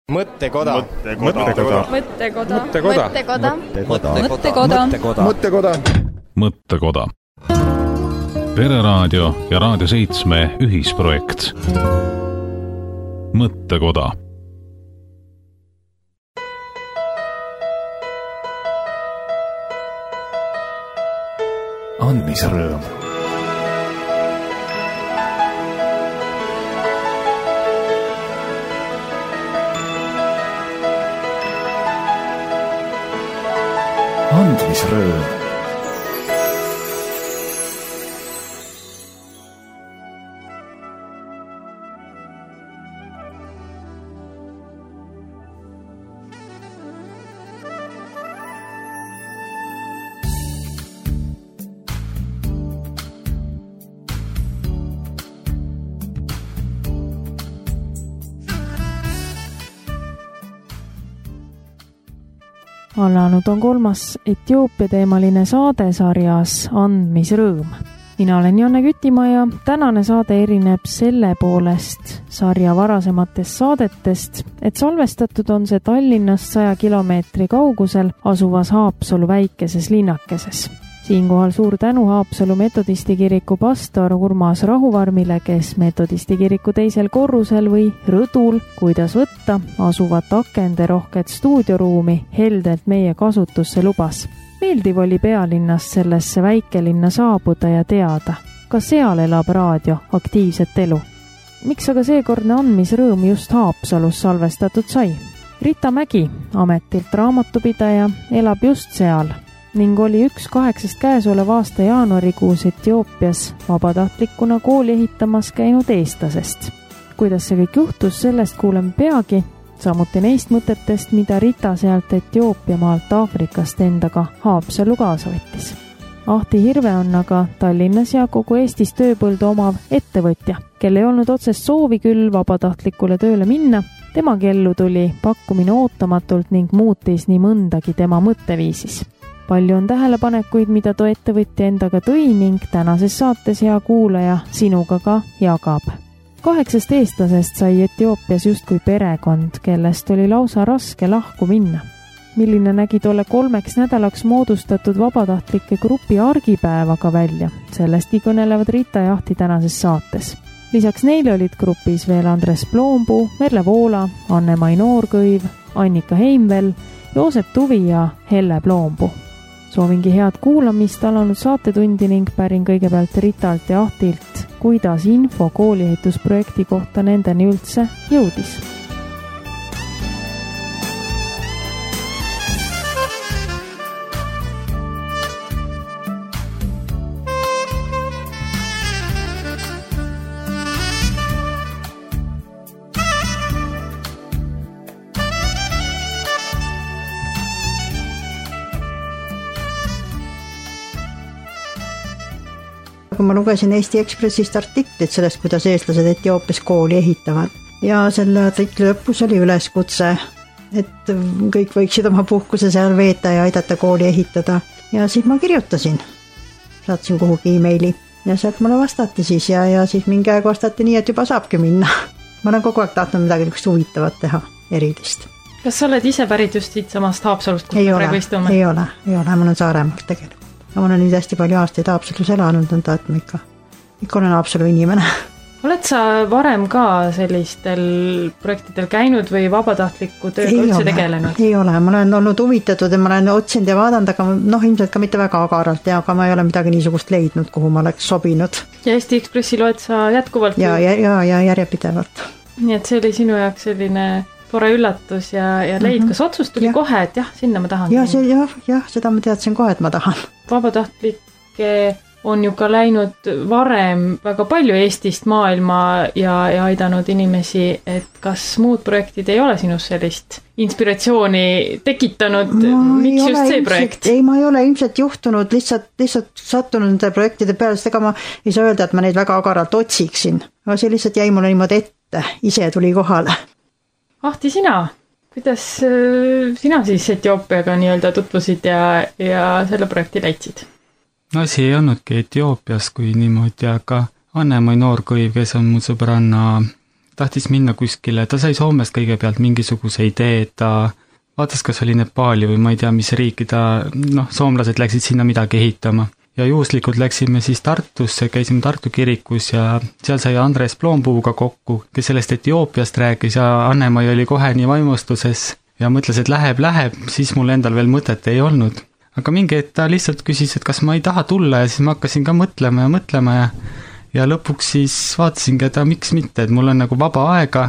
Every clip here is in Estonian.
Mõttekoda. Pereraadio ja Raadio 7 ühisprojekt. Mõttekoda. Andmisrõõm. Andmisrõõm. Alanud on 3. Etioopia teemaline saade sarjas Andmisrõõm. Mina olen Janne Kütimaa ja tänane saade erineb selle poolest sarja varasematest saadetest, et salvestatud on see Tallinnast 100 kilomeetri kaugusel asuvas Haapsalu väikeses linnakeses. Siinkohal suur tänu Haapsalu metodistikiriku pastor Urmas Rahuvarmile, kes metodistikiriku teisel korrusel või rõdul, kuidas võtta, asuvat akenderohket stuudioruumi heldelt meie kasutusse lubas. Meeldiv oli pealinnast sellesse väikelinna saabuda ja teada, ka seal elab raadio aktiivset elu. Miks aga seekordne Andmisrõõm just Haapsalus salvestatud sai? Rita Mägi, ametilt raamatupidaja, elab just seal ning oli üks 8 käesoleva aasta jaanuarikuus Etioopias vabatahtlikuna kooli ehitamas käinud eestlasest. Kuidas see kõik juhtus, sellest kuuleme peagi, samuti neist mõtetest, mida Rita sealt Etioopia maalt Aafrikast endaga Haapsalu kaasa võttis. Ahti Hirve on aga Tallinnas ja kogu Eestis tööpõldu omav ettevõtja, kel ei olnud otsest soovi küll vabatahtlikule tööle minna. Tema kellu tuli pakkumine ootamatult ning muutis nii mõndagi tema mõtteviisis. Palju on tähelepanekuid, mida too ettevõtja endaga tõi ning tänases saates hea kuulaja sinuga ka jagab. 8 eestlasest sai Etioopias justkui perekond, kellest oli lausa raske lahku minna. Milline nägi tolle 3 nädalaks moodustatud vabatahtlike grupi argipäevaga välja, sellestki kõnelevad Rita ja Ahti tänases saates. Lisaks neile olid grupis veel Andres Ploompuu, Merle Voola, Anne-Mai Noorkõiv, Annika Heimvel, Joosep Tuvi ja Helle Ploompuu. Soovingi head kuulamist alanud saatetundi ning pärin kõigepealt Ritalt ja Ahtilt, kuidas info kooliehitusprojekti kohta nendeni üldse jõudis. Kui ma lugesin Eesti Ekspressist artiklit sellest, kuidas eestlased Etioopias kooli ehitavad ja selle artikli lõpus oli üleskutse, et kõik võiksid oma puhkuse seal veeta ja aidata kooli ehitada. Ja siis ma kirjutasin, saatsin kuhugi e-maili ja sealt mulle vastati siis ja siis mingi aeg vastati nii, et juba saabki minna. Ma olen kogu aeg tahtnud midagi huvitavat teha, erilist. Kas sa oled ise pärit just siit samast Haapsalust, kus ei praegu istume? Ei ole, ma olen Saaremaalt tegelikult. Ma olen nüüd hästi palju aastaid Haapsalus elanud, on ta, et ma ikka olen Haapsalu inimene. Oled sa varem ka sellistel projektidel käinud või vabatahtliku tööga üldse tegelenud? Ei ole, ma olen olnud huvitatud ja ma olen otsinud ja vaadanud, aga ilmselt ka mitte väga agaralt ja aga ma ei ole midagi niisugust leidnud, kuhu ma oleks sobinud. Ja Eesti Ekspressi loed sa jätkuvalt? Ja järjepidevalt. Nii et see oli sinu jaoks selline tore üllatus ja leid, kas otsus tuli kohe, et sinna ma tahan? Jah, seda ma teadsin kohe, et ma tahan. Vabatahtlikke on ju ka läinud varem väga palju Eestist maailma ja aidanud inimesi, et kas muud projektid ei ole sinus sellist inspiratsiooni tekitanud? Miks just see projekt? Ei, ma ei ole ilmselt juhtunud, lihtsalt sattunud nende projektide peale, sest ega ma ei saa öelda, et ma neid väga agaralt otsiksin. Aga see lihtsalt jäi mulle niimoodi ette, ise tuli kohale. Ahti, sina? Kuidas sina siis Etioopiaga nii-öelda tutvusid ja selle projekti leidsid? No asi ei olnudki Etioopias kui niimoodi, aga Anne-Mai Noorkõiv, kes on mu sõbranna tahtis minna kuskile, ta sai Soomest kõigepealt mingisuguse idee, ta vaatas, kas oli Nepaali või ma ei tea, mis riiki soomlased läksid sinna midagi ehitama. Ja juhuslikult läksime siis Tartusse, käisime Tartu kirikus ja seal sai Andres Ploompuuga kokku, kes sellest Etioopiast rääkis ja Anne-Mai oli kohe nii vaimustuses ja mõtles, et läheb, siis mul endal veel mõtet ei olnud. Aga mingi hetk ta lihtsalt küsis, et kas ma ei taha tulla ja siis ma hakkasin ka mõtlema ja lõpuks siis vaatasingi, et miks mitte, et mul on nagu vaba aega,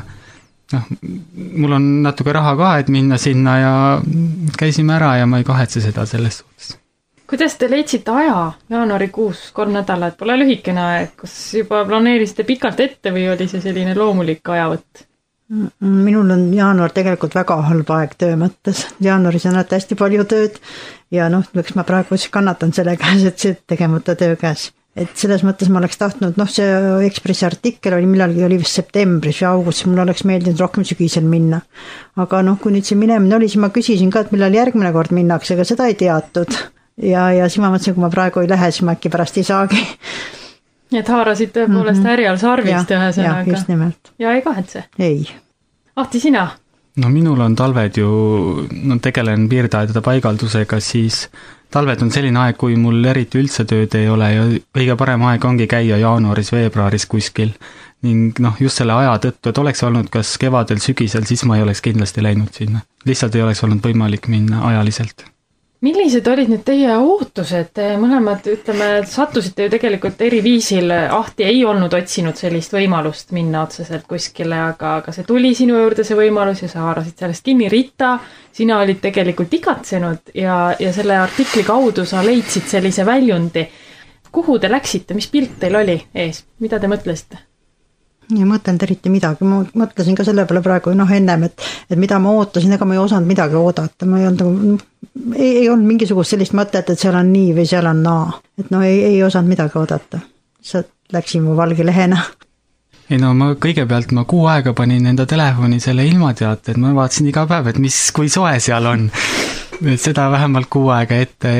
mul on natuke raha ka, et minna sinna ja käisime ära ja ma ei kahetse seda selles suhtes. Kuidas te leidsite aja jaanuarikuus 3 nädalat? Pole lühikene aeg, kas juba planeerisite pikalt ette või oli see selline loomulik ajavõtt? Minul on jaanuar tegelikult väga halb aeg töö mõttes. Jaanuaris on hästi palju tööd ja eks ma praegu kannatan selle käes, et see tegemata töö käes. Et selles mõttes ma oleks tahtnud, see Ekspressi artikkel oli millalgi, oli vist septembris või augustis, mul oleks meeldinud rohkem sügisel minna. Aga kui nüüd see minemine oli, siis ma küsisin ka, et millal järgmine kord minnakse, aga seda ei teatud. Ja siis ma mõtlesin, kui ma praegu ei lähe, siis ma äkki pärast ei saagi. Et haarasid tõepoolest härjal sarvist ühesõnaga. Ja, just nimelt. Ja ei kahetse? Ei. Ahti, sina? Minul on talved ju, tegelen piirdaedade paigaldusega, siis talved on selline aeg, kui mul eriti üldse tööd ei ole ja kõige parem aeg ongi käia jaanuaris, veebruaris kuskil. Ning just selle aja tõttu, et oleks olnud kas kevadel, sügisel, siis ma ei oleks kindlasti läinud sinna. Lihtsalt ei oleks olnud võimalik minna ajaliselt. Millised olid nüüd teie ootused? Mõlemad, sattusite ju tegelikult eri viisil. Ahti ei olnud otsinud sellist võimalust minna otseselt kuskile, aga see tuli sinu juurde see võimalus ja sa haarasid sellest kinni. Rita, sina olid tegelikult igatsenud ja selle artikli kaudu sa leidsid sellise väljundi. Kuhu te läksite? Mis pilt teil oli ees? Mida te mõtlesite? Ei mõtelnud eriti midagi, ma mõtlesin ka selle peale praegu ennem, et mida ma ootasin, ega ma ei osanud midagi oodata, ma ei olnud mingisugust sellist mõtet, et seal on nii või seal on naa, et ei osanud midagi oodata, see läksin mu valge lehena. Ma kõigepealt 6 aega panin enda telefoni selle ilmateate, et ma vaatasin iga päev, et kui soe seal on, et seda vähemalt 6 aega ette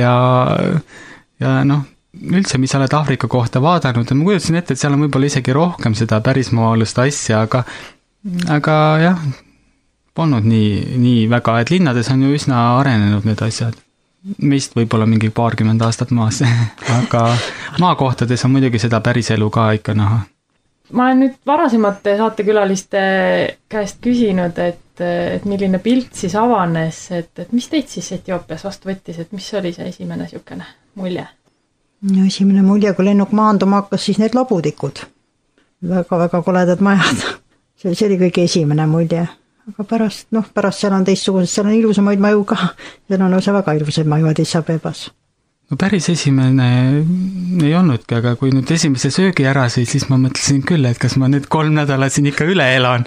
ja üldse, mis sa oled Aafrika kohta vaadanud, ma kujutasin ette, et seal on võib-olla isegi rohkem seda pärismaalust asja, aga jah, polnud nii väga, et linnades on ju üsna arenenud need asjad. Meist võib-olla mingi 20 aastat maas, aga maakohtades on muidugi seda päris elu ka ikka näha. Ma olen nüüd varasemate saatekülaliste käest küsinud, et milline pilt siis avanes, et mis teid siis Etioopias vastu võttis, et mis oli see esimene niisugune mulje? Esimene mulje, kui lennuk maanduma hakkas, siis need labudikud. Väga-väga koledad majad. See oli kõige esimene mulje. Aga pärast seal on teistsugused, seal on ilusamaid maju ka. Seal on osa väga ilusaid maju Addis Abebas. Päris esimene ei olnudki, aga kui nüüd esimese söögi ära siis ma mõtlesin küll, et kas ma nüüd 3 nädalat siin ikka üle elan.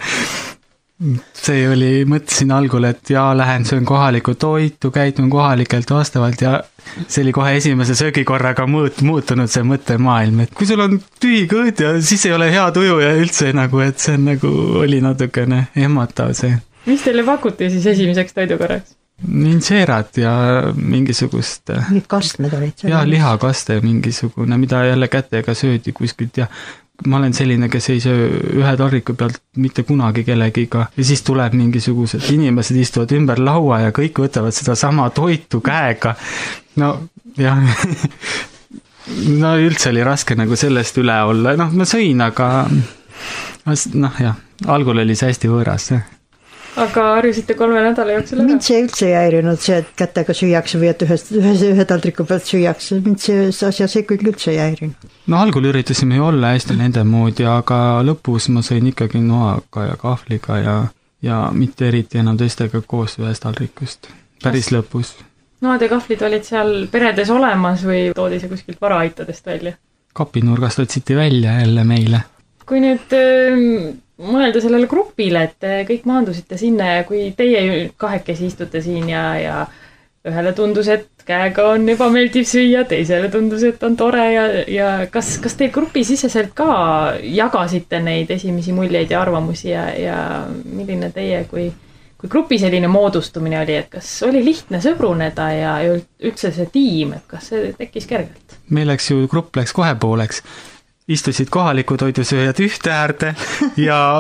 See oli, mõtlesin algul, et lähen söön kohalikku toitu, käitun kohalikelt vastavalt ja see oli kohe esimese söögikorraga muutunud see mõttemaailm, et kui sul on tühi kõht ja siis ei ole hea tuju ja üldse et see oli natukene ehmatav see. Mis teile pakuti siis esimeseks toidukorraks? Inseerat ja mingisugust... Mingid kastmed olid. Ja lihakaste mingisugune, mida jälle kätega söödi kuskilt ja ma olen selline, kes ei söö ühe tarriku pealt mitte kunagi kellegiga ja siis tuleb mingisugused inimesed istuvad ümber laua ja kõik võtavad seda sama toitu käega. Jah. Üldse oli raske sellest üle olla. Ma sõin, aga jah, algul oli see hästi võõras. Aga harjusite 3 nädala jooksul ära? Mind see üldse ei häirinud, see, et kätega süüakse või et ühe taldriku pealt süüakse. Mind see kõik üldse ei häirinud. Algul üritasime ju olla hästi nende moodi, aga lõpus ma sõin ikkagi noaga ja kahvliga ja mitte eriti enam teistega koos ühest taldrikust. Päris lõpus. Noad ja kahvlid olid seal peredes olemas või toodi see kuskilt varaaitadest välja? Kapinurgast otsiti välja jälle meile. Kui nüüd mõelda sellele grupile, et kõik maandusite sinna ja kui teie kahekesi istute siin ja ühele tundus, et käega on ebameeldiv süüa, teisele tundus, et on tore ja kas te grupi siseselt ka jagasite neid esimesi muljeid ja arvamusi ja milline teie kui grupi selline moodustumine oli, et kas oli lihtne sõbruneda ja üldse see tiim, et kas see tekkis kergelt? Meil grupp läks kohe pooleks. Istusid kohaliku toidusööjad ühte äärde ja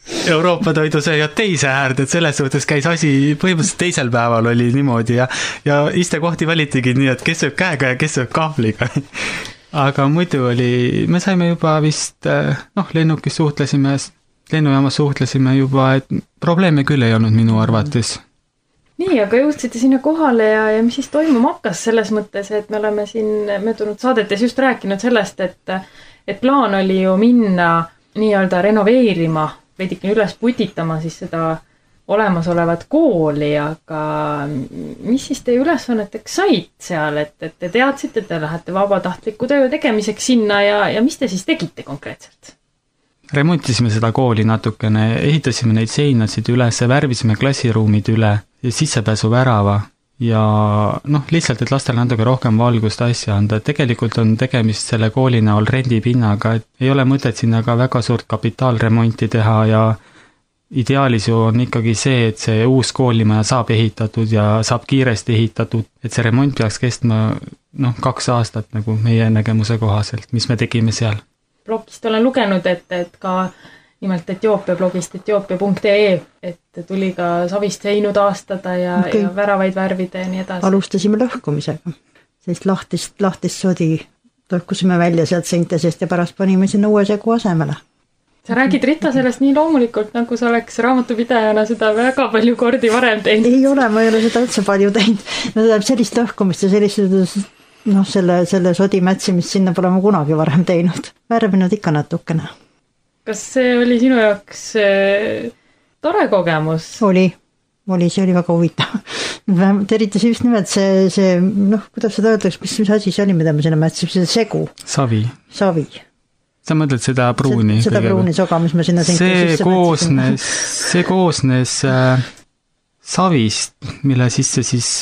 Euroopa toidusööjad teise äärde, et selles suhtes käis asi põhimõtteliselt teisel päeval oli niimoodi ja istekohti valitigi nii, et kes sööb käega ja kes sööb kahvliga. Aga muidu me saime juba vist, lennukis lennujaamas suhtlesime juba, et probleeme küll ei olnud minu arvates. Nii, aga jõudsite sinna kohale ja mis siis toimuma hakkas selles mõttes, et me oleme siin möödunud saadetes just rääkinud sellest, et plaan oli ju minna nii-öelda renoveerima, veidikene üles putitama siis seda olemasolevat kooli, aga mis siis teie ülesanneteks said seal, et te teadsite, et te lähete vabatahtliku töö tegemiseks sinna ja mis te siis tegite konkreetselt? Remontisime seda kooli natukene, ehitasime neid seinasid üles, värvisime klassiruumid üle ja sissepääsu värava ja lihtsalt, et lastele natuke rohkem valgust asja anda. Tegelikult on tegemist selle kooli näol rendipinnaga, et ei ole mõtet sinna ka väga suurt kapitaalremonti teha ja ideaalis ju on ikkagi see, et see uus koolimaja saab ehitatud ja saab kiiresti ehitatud, et see remont peaks kestma 2 aastat nagu meie nägemuse kohaselt, mis me tegime seal. Blogist olen lugenud, et ka nimelt Etioopia blogist etioopia.ee, et tuli ka savist seinu taastada ja väravaid värvida ja nii edasi. Alustasime lõhkumisega, sellist lahtist sodi lõhkusime välja sealt seinte seest ja pärast panime sinna uue segu asemele. Sa räägid, Rita, sellest nii loomulikult, nagu sa oleks raamatupidajana seda väga palju kordi varem teinud. Ei ole, ma ei ole seda üldse palju teinud. Sellist lõhkumist ja sellist selle sodi mätsimist sinna pole ma kunagi varem teinud. Värvinud ikka natukene. Kas see oli sinu jaoks tore kogemus? See oli väga huvitav. Eriti just nimelt see kuidas seda öeldaks, mis asi see oli, mida me sinna mätsime, see segu. Savi. Sa mõtled seda pruuni? Seda pruuni soga, mis me sinna see koosnes savist, mille sisse siis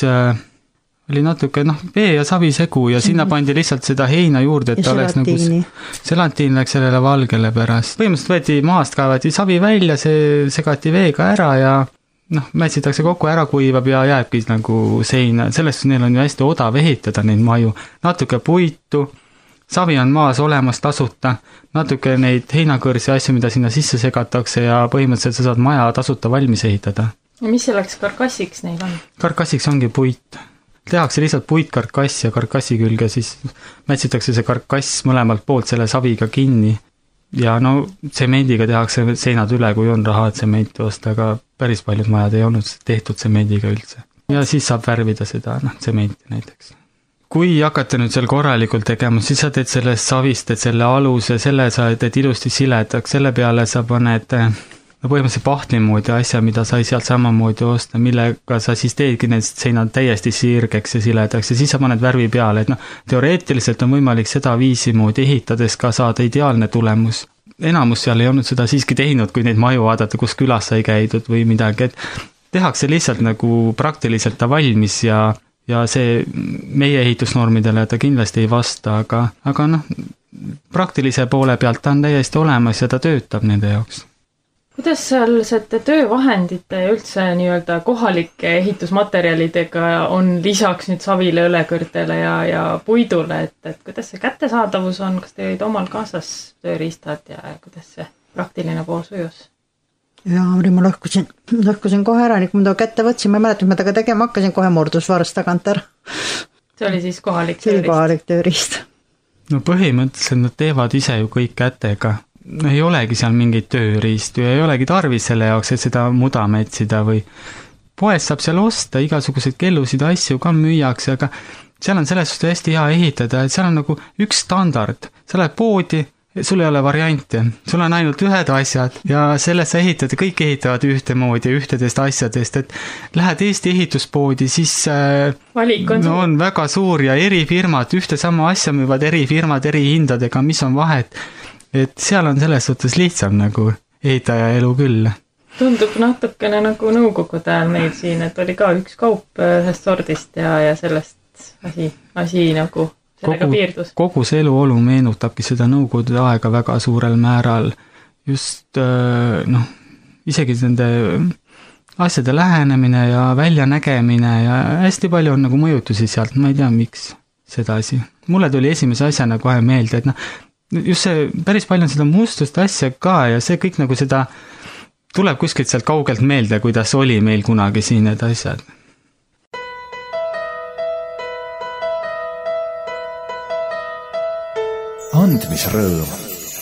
oli natuke vee ja savi segu ja sinna pandi lihtsalt seda heina juurde, et oleks selantiin läks sellele valgele pärast. Põhimõtteliselt võeti maast, kaevati savi välja, see segati veega ära ja mätsitakse kokku, ära kuivab ja jääbki nagu seina. Sellest neil on ju hästi odav ehitada neid maju. Natuke puitu, savi on maas olemas tasuta, natuke neid heinakõrsi asju, mida sinna sisse segatakse ja põhimõtteliselt sa saad maja tasuta valmis ehitada. Ja mis selleks karkassiks neil on? Karkassiks ongi puit. Tehakse lihtsalt puitkarkass ja karkassi külge, siis mätsitakse see karkass mõlemalt poolt selle saviga kinni. Ja tsemendiga tehakse seinad üle, kui on raha tsementi osta, aga päris paljud majad ei olnud tehtud tsemendiga üldse. Ja siis saab värvida seda tsementi näiteks. Kui hakata nüüd seal korralikult tegema, siis sa teed sellest savist, et selle aluse, selle sa teed ilusti siledaks, selle peale sa paned põhimõtteliselt pahtli moodi asja, mida sai sealt samamoodi osta, millega sa siis teedki need seinad täiesti sirgeks ja siledaks ja siis sa paned värvi peale, et teoreetiliselt on võimalik seda viisi moodi ehitades ka saada ideaalne tulemus. Enamus seal ei olnud seda siiski teinud, kui neid maju vaadata, kus külas sai käidud või midagi, et tehakse lihtsalt nagu praktiliselt ta valmis ja see meie ehitusnormidele ta kindlasti ei vasta, aga praktilise poole pealt ta on täiesti olemas ja ta töötab nende jaoks. Kuidas sealsete töövahendite ja üldse nii-öelda kohalike ehitusmaterjalidega on lisaks nüüd savile, õlekõrtele ja puidule, et kuidas see kättesaadavus on, kas te olid omal kaasas tööriistad ja kuidas see praktiline pool sujus? Ja ma lõhkusin kohe ära, nii kui ma ta kätte võtsin, ma ei mäleta, ma taga tegema hakkasin, kohe mordus varst tagant ära. See oli siis kohalik tööriist? See oli kohalik tööriist. Põhimõtteliselt nad teevad ise ju kõik kätega. Ei olegi seal mingeid tööriistu ja ei olegi tarvis selle jaoks, et seda muda metsida või poes saab seal osta igasuguseid kellusid asju ka müüakse, aga seal on selles suhtes hästi hea ehitada, et seal on nagu üks standard. Sa lähed poodi, sul ei ole variante, sul on ainult ühed asjad ja selles sa ehitad ja kõik ehitavad ühtemoodi ühtedest asjadest, et lähed Eesti ehituspoodi, siis on väga suur ja eri firmad, ühte sama asja müüvad eri firmad eri hindadega, mis on vahet. Et seal on selles suhtes lihtsam nagu ehitaja elu küll. Tundub natukene nagu nõukogude ajal meil siin, et oli ka üks kaup ühest sordist ja sellest asi nagu sellega piirdus. Kogu see eluolu meenutabki seda nõukogude aega väga suurel määral. Just isegi nende asjade lähenemine ja väljanägemine ja hästi palju on nagu mõjutusi sealt, ma ei tea, miks sedasi. Mulle tuli esimese asjana kohe meelde, et just see päris palju on seda mustust asja ka ja see kõik nagu seda tuleb kuskilt sealt kaugelt meelde, kuidas oli meil kunagi siin need asjad. Andmisrõõm.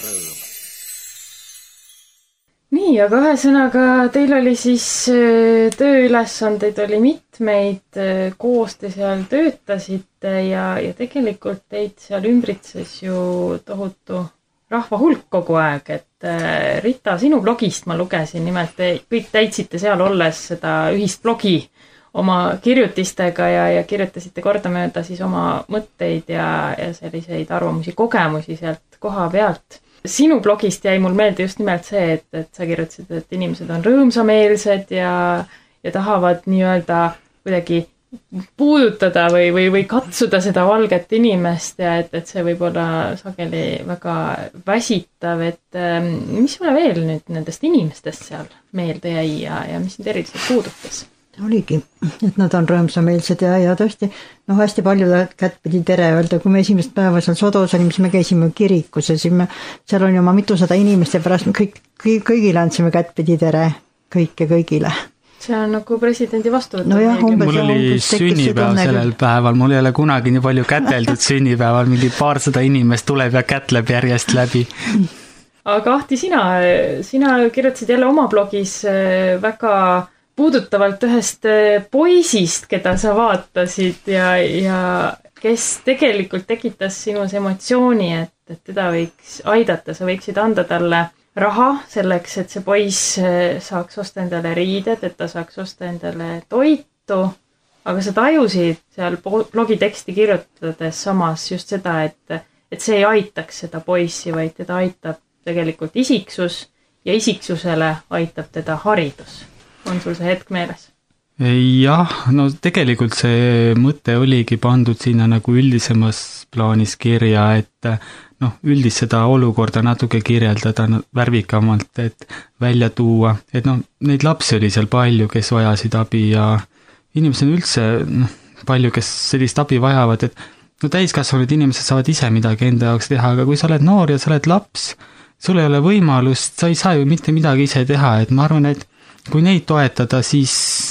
Nii, aga ühesõnaga teil oli siis tööülesandeid oli mitmeid, koos te seal töötasite ja tegelikult teid seal ümbritses ju tohutu rahva hulk kogu aeg, et Rita, sinu blogist ma lugesin, nimelt te kõik täitsite seal olles seda ühist blogi oma kirjutistega ja kirjutasite kordamööda siis oma mõtteid ja selliseid arvamusi, kogemusi sealt koha pealt. Sinu blogist jäi mul meelde just nimelt see, et sa kirjutasid, et inimesed on rõõmsameelsed ja tahavad nii-öelda kuidagi puudutada või katsuda seda valget inimest ja et see võib olla sageli väga väsitav, et mis sulle veel nüüd nendest inimestest seal meelde jäi ja mis nüüd eriliselt puudutas? Oligi, et nad on rõõmsameelsed ja tõesti, hästi palju kättpidi tere öelda, kui me esimest päeva seal Sodos olime, siis me käisime kirikus ja seal on ju oma mitusada inimest ja pärast me kõigile andsime kättpidi tere, kõigile. See on nagu presidendi vastuvõtt. No jah, mul oli sünnipäev sellel päeval, mul ei ole kunagi nii palju käteldud sünnipäeval, mingi 200 inimest tuleb ja kätleb järjest läbi. Aga Ahti, sina kirjutasid jälle oma blogis väga puudutavalt ühest poisist, keda sa vaatasid ja kes tegelikult tekitas sinus emotsiooni, et teda võiks aidata, sa võiksid anda talle raha selleks, et see poiss saaks osta endale riided, et ta saaks osta endale toitu, aga sa tajusid seal blogi teksti kirjutades samas just seda, et see ei aitaks seda poissi, vaid teda aitab tegelikult isiksus ja isiksusele aitab teda haridus. On sul see hetk meeles? Jah, no tegelikult see mõte oligi pandud sinna nagu üldisemas plaanis kirja, et üldist seda olukorda natuke kirjeldada värvikamalt, et välja tuua, et neid lapsi oli seal palju, kes vajasid abi ja inimesed on üldse palju, kes sellist abi vajavad, et täiskasvanud inimesed saavad ise midagi enda jaoks teha, aga kui sa oled noor ja sa oled laps, sul ei ole võimalust, sa ei saa ju mitte midagi ise teha, et ma arvan, et kui neid toetada, siis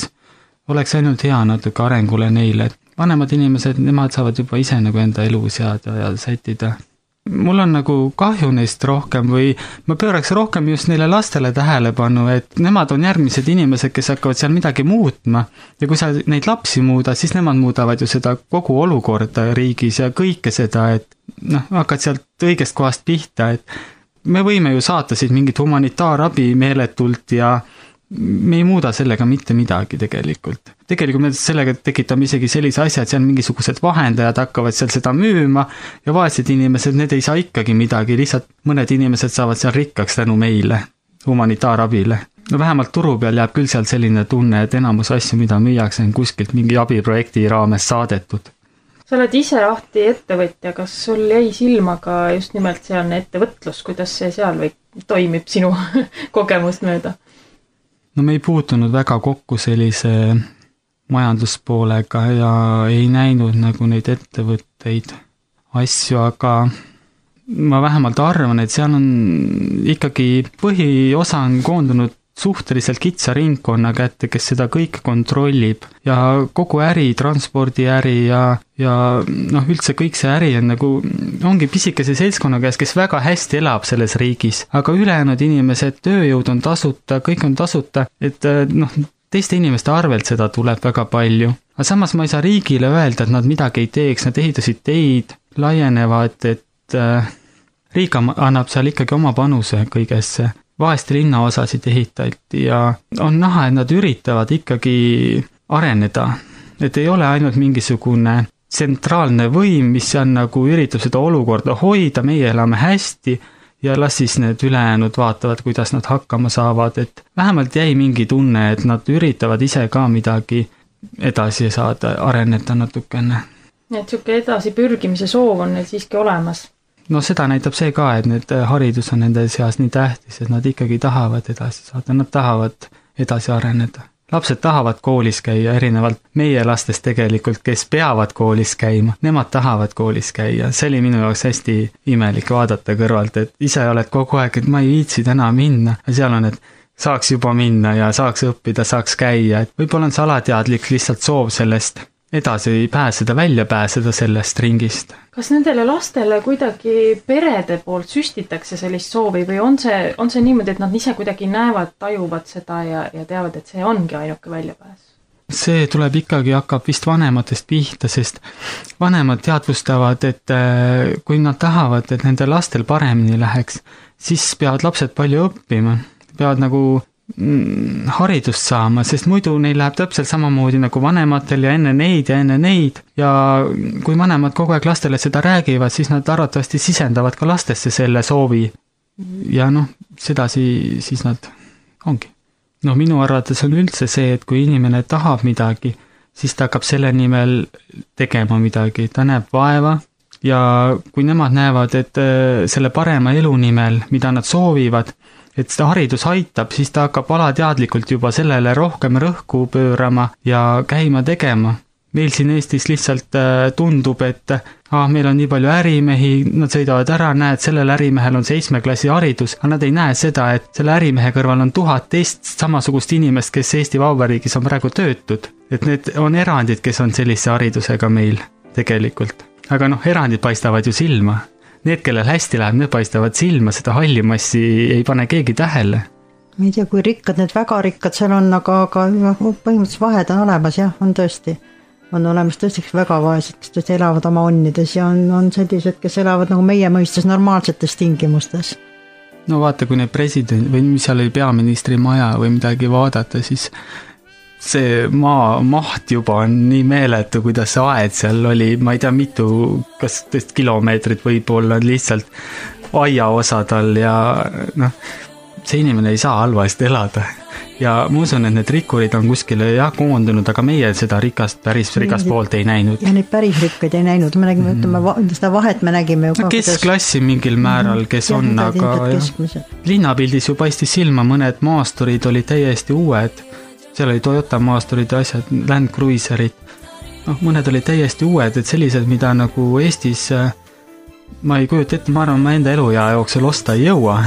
oleks ainult hea natuke arengule neile. Vanemad inimesed, nemad saavad juba ise nagu enda elu seada ja sättida. Mul on nagu kahju neist rohkem või ma pööraks rohkem just neile lastele tähelepanu, et nemad on järgmised inimesed, kes hakkavad seal midagi muutma. Ja kui sa neid lapsi muuda, siis nemad muudavad ju seda kogu olukorda riigis ja kõike seda, et hakkad sealt õigest kohast pihta, et me võime ju saata siit mingit humanitaarabi meeletult ja me ei muuda sellega mitte midagi tegelikult. Tegelikult me sellega tekitame isegi sellise asja, et seal mingisugused vahendajad hakkavad seal seda müüma ja vaesed inimesed, need ei saa ikkagi midagi, lihtsalt mõned inimesed saavad seal rikkaks tänu meile, humanitaarabile. Vähemalt turu peal jääb küll seal selline tunne, et enamus asju, mida müüakse, on kuskilt mingi abiprojekti raames saadetud. Sa oled ise Ahti ettevõtja, kas sul jäi silma ka just nimelt sealne ettevõtlus, kuidas see seal toimib sinu kogemust mööda? No me ei puutunud väga kokku sellise majanduspoolega ja ei näinud nagu neid ettevõtteid asju, aga ma vähemalt arvan, et seal on ikkagi põhiosa on koondunud suhteliselt kitsa ringkonna kätte, kes seda kõike kontrollib ja kogu äri, transpordiäri ja üldse kõik see äri on nagu, ongi pisikese seltskonna käes, kes väga hästi elab selles riigis, aga ülejäänud inimesed, tööjõud on tasuta, kõik on tasuta, et teiste inimeste arvelt seda tuleb väga palju. Aga samas ma ei saa riigile öelda, et nad midagi ei teeks, nad ehitasid teid, laienevad, et riik annab seal ikkagi oma panuse kõigesse. Vaeste linnaosasid ehitati ja on näha, et nad üritavad ikkagi areneda. Et ei ole ainult mingisugune tsentraalne võim, mis on nagu üritab seda olukorda hoida, meie elame hästi ja las siis need ülejäänud vaatavad, kuidas nad hakkama saavad, et vähemalt jäi mingi tunne, et nad üritavad ise ka midagi edasi saada, areneda natukene. Et siuke edasi pürgimise soov on neil siiski olemas. No seda näitab see ka, et need haridus on nende seas nii tähtis, et nad ikkagi tahavad edasi saada, nad tahavad edasi areneda. Lapsed tahavad koolis käia, erinevalt meie lastest tegelikult, kes peavad koolis käima. Nemad tahavad koolis käia. See oli minu jaoks hästi imelik vaadata kõrvalt, et ise oled kogu aeg, et ma ei viitsi täna minna. Ja seal on, et saaks juba minna ja saaks õppida, saaks käia, et võib-olla on see alateadlik lihtsalt soov sellest edasi pääseda, välja pääseda sellest ringist. Kas nendele lastele kuidagi perede poolt süstitakse sellist soovi või on see niimoodi, et nad ise kuidagi näevad, tajuvad seda ja teavad, et see ongi ainuke väljapääs? See tuleb ikkagi, hakkab vist vanematest pihta, sest vanemad teadvustavad, et kui nad tahavad, et nende lastel paremini läheks, siis peavad lapsed palju õppima, peavad nagu haridust saama, sest muidu neil läheb täpselt samamoodi nagu vanematel ja enne neid ja kui vanemad kogu aeg lastele seda räägivad, siis nad arvatavasti sisendavad ka lastesse selle soovi ja sedasi siis nad ongi. Minu arvates on üldse see, et kui inimene tahab midagi, siis ta hakkab selle nimel tegema midagi, ta näeb vaeva ja kui nemad näevad, et selle parema elu nimel, mida nad soovivad, et seda haridus aitab, siis ta hakkab alateadlikult juba sellele rohkem rõhku pöörama ja käima tegema. Meil siin Eestis lihtsalt tundub, et meil on nii palju ärimehi, nad sõidavad ära, näed, sellel ärimehel on 7. klassi haridus, aga nad ei näe seda, et selle ärimehe kõrval on 1000 teist samasugust inimest, kes Eesti Vabariigis on praegu töötud. Et need on erandid, kes on sellise haridusega meil tegelikult. Aga erandid paistavad ju silma. Need, kellel hästi läheb, need paistavad silma, seda hallimassi ei pane keegi tähele. Ma ei tea, kui rikkad, need väga rikkad seal on, aga põhimõtteliselt vahed on olemas, jah, on tõesti. On olemas tõesti väga vaesed, kes tõesti elavad oma onnides ja on sellised, kes elavad nagu meie mõistes normaalsetes tingimustes. Vaata, kui need president või mis seal oli peaministri maja või midagi vaadata, siis see maa maht juba on nii meeletu, kuidas see aed seal oli, ma ei tea mitu, kas kilomeetrit võib-olla lihtsalt aiaosa tal ja see inimene ei saa halvasti elada. Ja ma usun, et need rikkurid on kuskile koondunud, aga meie seda päris rikast poolt ei näinud. Ja neid päris rikkaid ei näinud, me nägime, seda vahet me nägime juba. Keskklassi mingil määral, kes on, aga linnapildis ju paistis silma, mõned maasturid olid täiesti uued, seal oli Toyota maasturid ja asjad, Land Cruiserid, mõned olid täiesti uued, et sellised, mida nagu Eestis ma ei kujuta ette, ma arvan, ma enda eluja jooksul osta ei jõua.